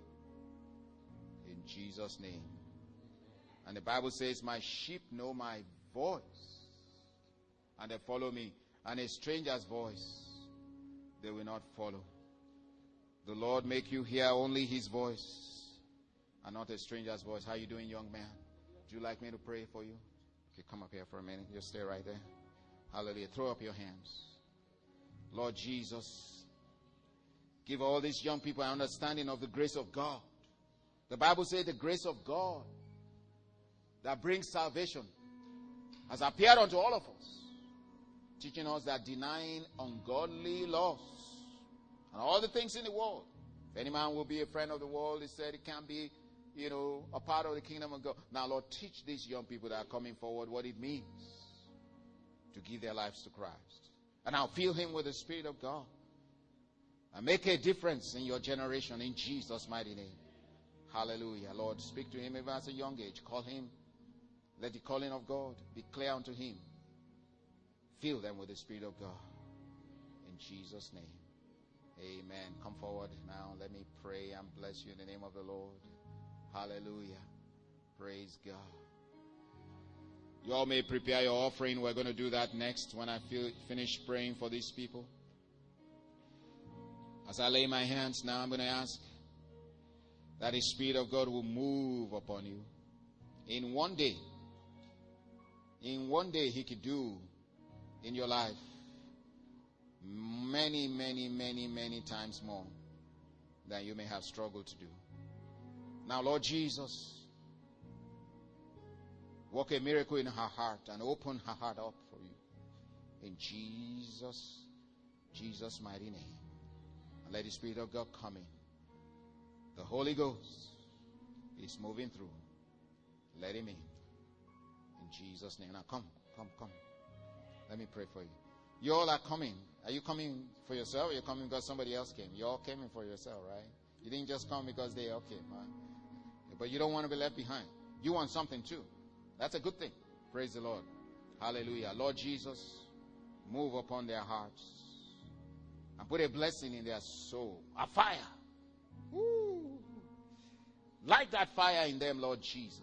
In Jesus' name. And the Bible says, my sheep know my voice, and they follow me. And a stranger's voice they will not follow. The Lord make you hear only his voice and not a stranger's voice. How you doing, young man? Would you like me to pray for you? Okay, come up here for a minute. Just stay right there. Hallelujah. Throw up your hands. Lord Jesus, give all these young people an understanding of the grace of God. The Bible says the grace of God that brings salvation has appeared unto all of us, teaching us that denying ungodly lusts and all the things in the world, if any man will be a friend of the world, he said it can't be, you know, a part of the kingdom of God. Now, Lord, teach these young people that are coming forward what it means to give their lives to Christ. And now fill him with the Spirit of God and make a difference in your generation in Jesus' mighty name. Hallelujah. Lord, speak to him even at a young age. Call him. Let the calling of God be clear unto him. Fill them with the Spirit of God. In Jesus' name. Amen. Come forward now. Let me pray and bless you in the name of the Lord. Hallelujah. Praise God. You all may prepare your offering. We're going to do that next when I feel, finish praying for these people. As I lay my hands now, I'm going to ask that the Spirit of God will move upon you. In one day, in one day he could do in your life many, many, many, many times more than you may have struggled to do. Now, Lord Jesus, work a miracle in her heart and open her heart up for you. In Jesus, Jesus' mighty name. And let the Spirit of God come in. The Holy Ghost is moving through. Let him in. In Jesus' name. Now come, come, come. Let me pray for you. You all are coming. Are you coming for yourself or you're coming because somebody else came? You all came in for yourself, right? You didn't just come because they all came, right? But you don't want to be left behind. You want something too. That's a good thing. Praise the Lord. Hallelujah. Lord Jesus, move upon their hearts and put a blessing in their soul. A fire. Woo. Light that fire in them, Lord Jesus.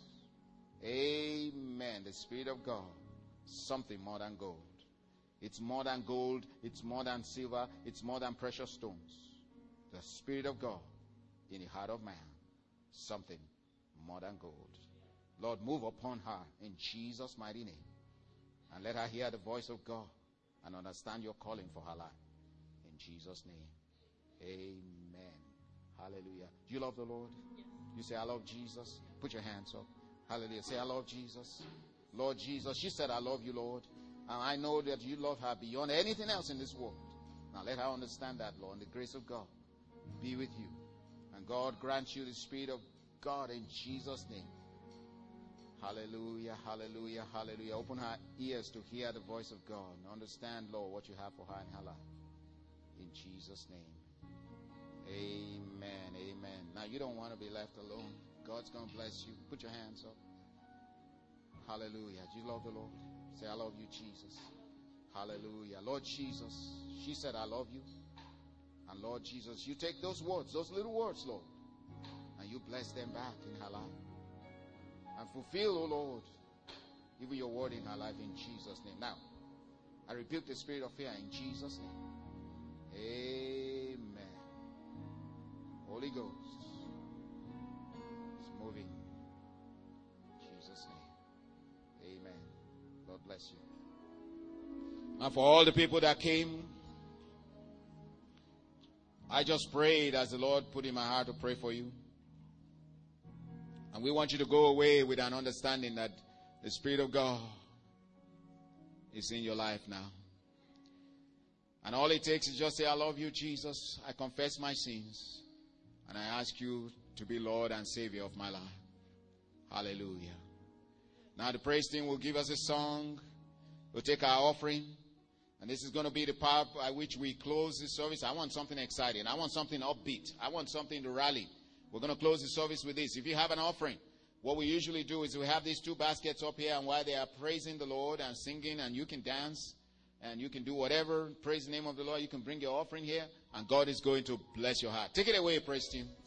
Amen. The Spirit of God. Something more than gold. It's more than gold. It's more than silver. It's more than precious stones. The Spirit of God in the heart of man. Something more than gold. Lord, move upon her in Jesus' mighty name. And let her hear the voice of God and understand your calling for her life. In Jesus' name. Amen. Hallelujah. Do you love the Lord? Yes. You say, I love Jesus. Put your hands up. Hallelujah. Say, I love Jesus. Lord Jesus. She said, I love you, Lord. And I know that you love her beyond anything else in this world. Now let her understand that, Lord. And the grace of God be with you. And God grant you the Spirit of God in Jesus' name. Hallelujah, hallelujah, hallelujah. Open her ears to hear the voice of God and understand, Lord, what you have for her in her life. In Jesus' name. Amen, amen. Now, you don't want to be left alone. God's going to bless you. Put your hands up. Hallelujah. Do you love the Lord? Say, I love you, Jesus. Hallelujah. Lord Jesus, she said, I love you. And Lord Jesus, you take those words, those little words, Lord, and you bless them back in her life. And fulfill, oh Lord, even your word in her life in Jesus' name. Now, I rebuke the spirit of fear in Jesus' name. Amen. Holy Ghost is moving. In Jesus' name. Amen. God bless you. And for all the people that came, I just prayed as the Lord put in my heart to pray for you. And we want you to go away with an understanding that the Spirit of God is in your life now. And all it takes is just say, I love you, Jesus. I confess my sins. And I ask you to be Lord and Savior of my life. Hallelujah. Now the praise team will give us a song. We'll take our offering. And this is going to be the part by which we close the service. I want something exciting. I want something upbeat. I want something to rally. We're going to close the service with this. If you have an offering, what we usually do is we have these two baskets up here, and while they are praising the Lord and singing, and you can dance, and you can do whatever, praise the name of the Lord, you can bring your offering here, and God is going to bless your heart. Take it away, praise team.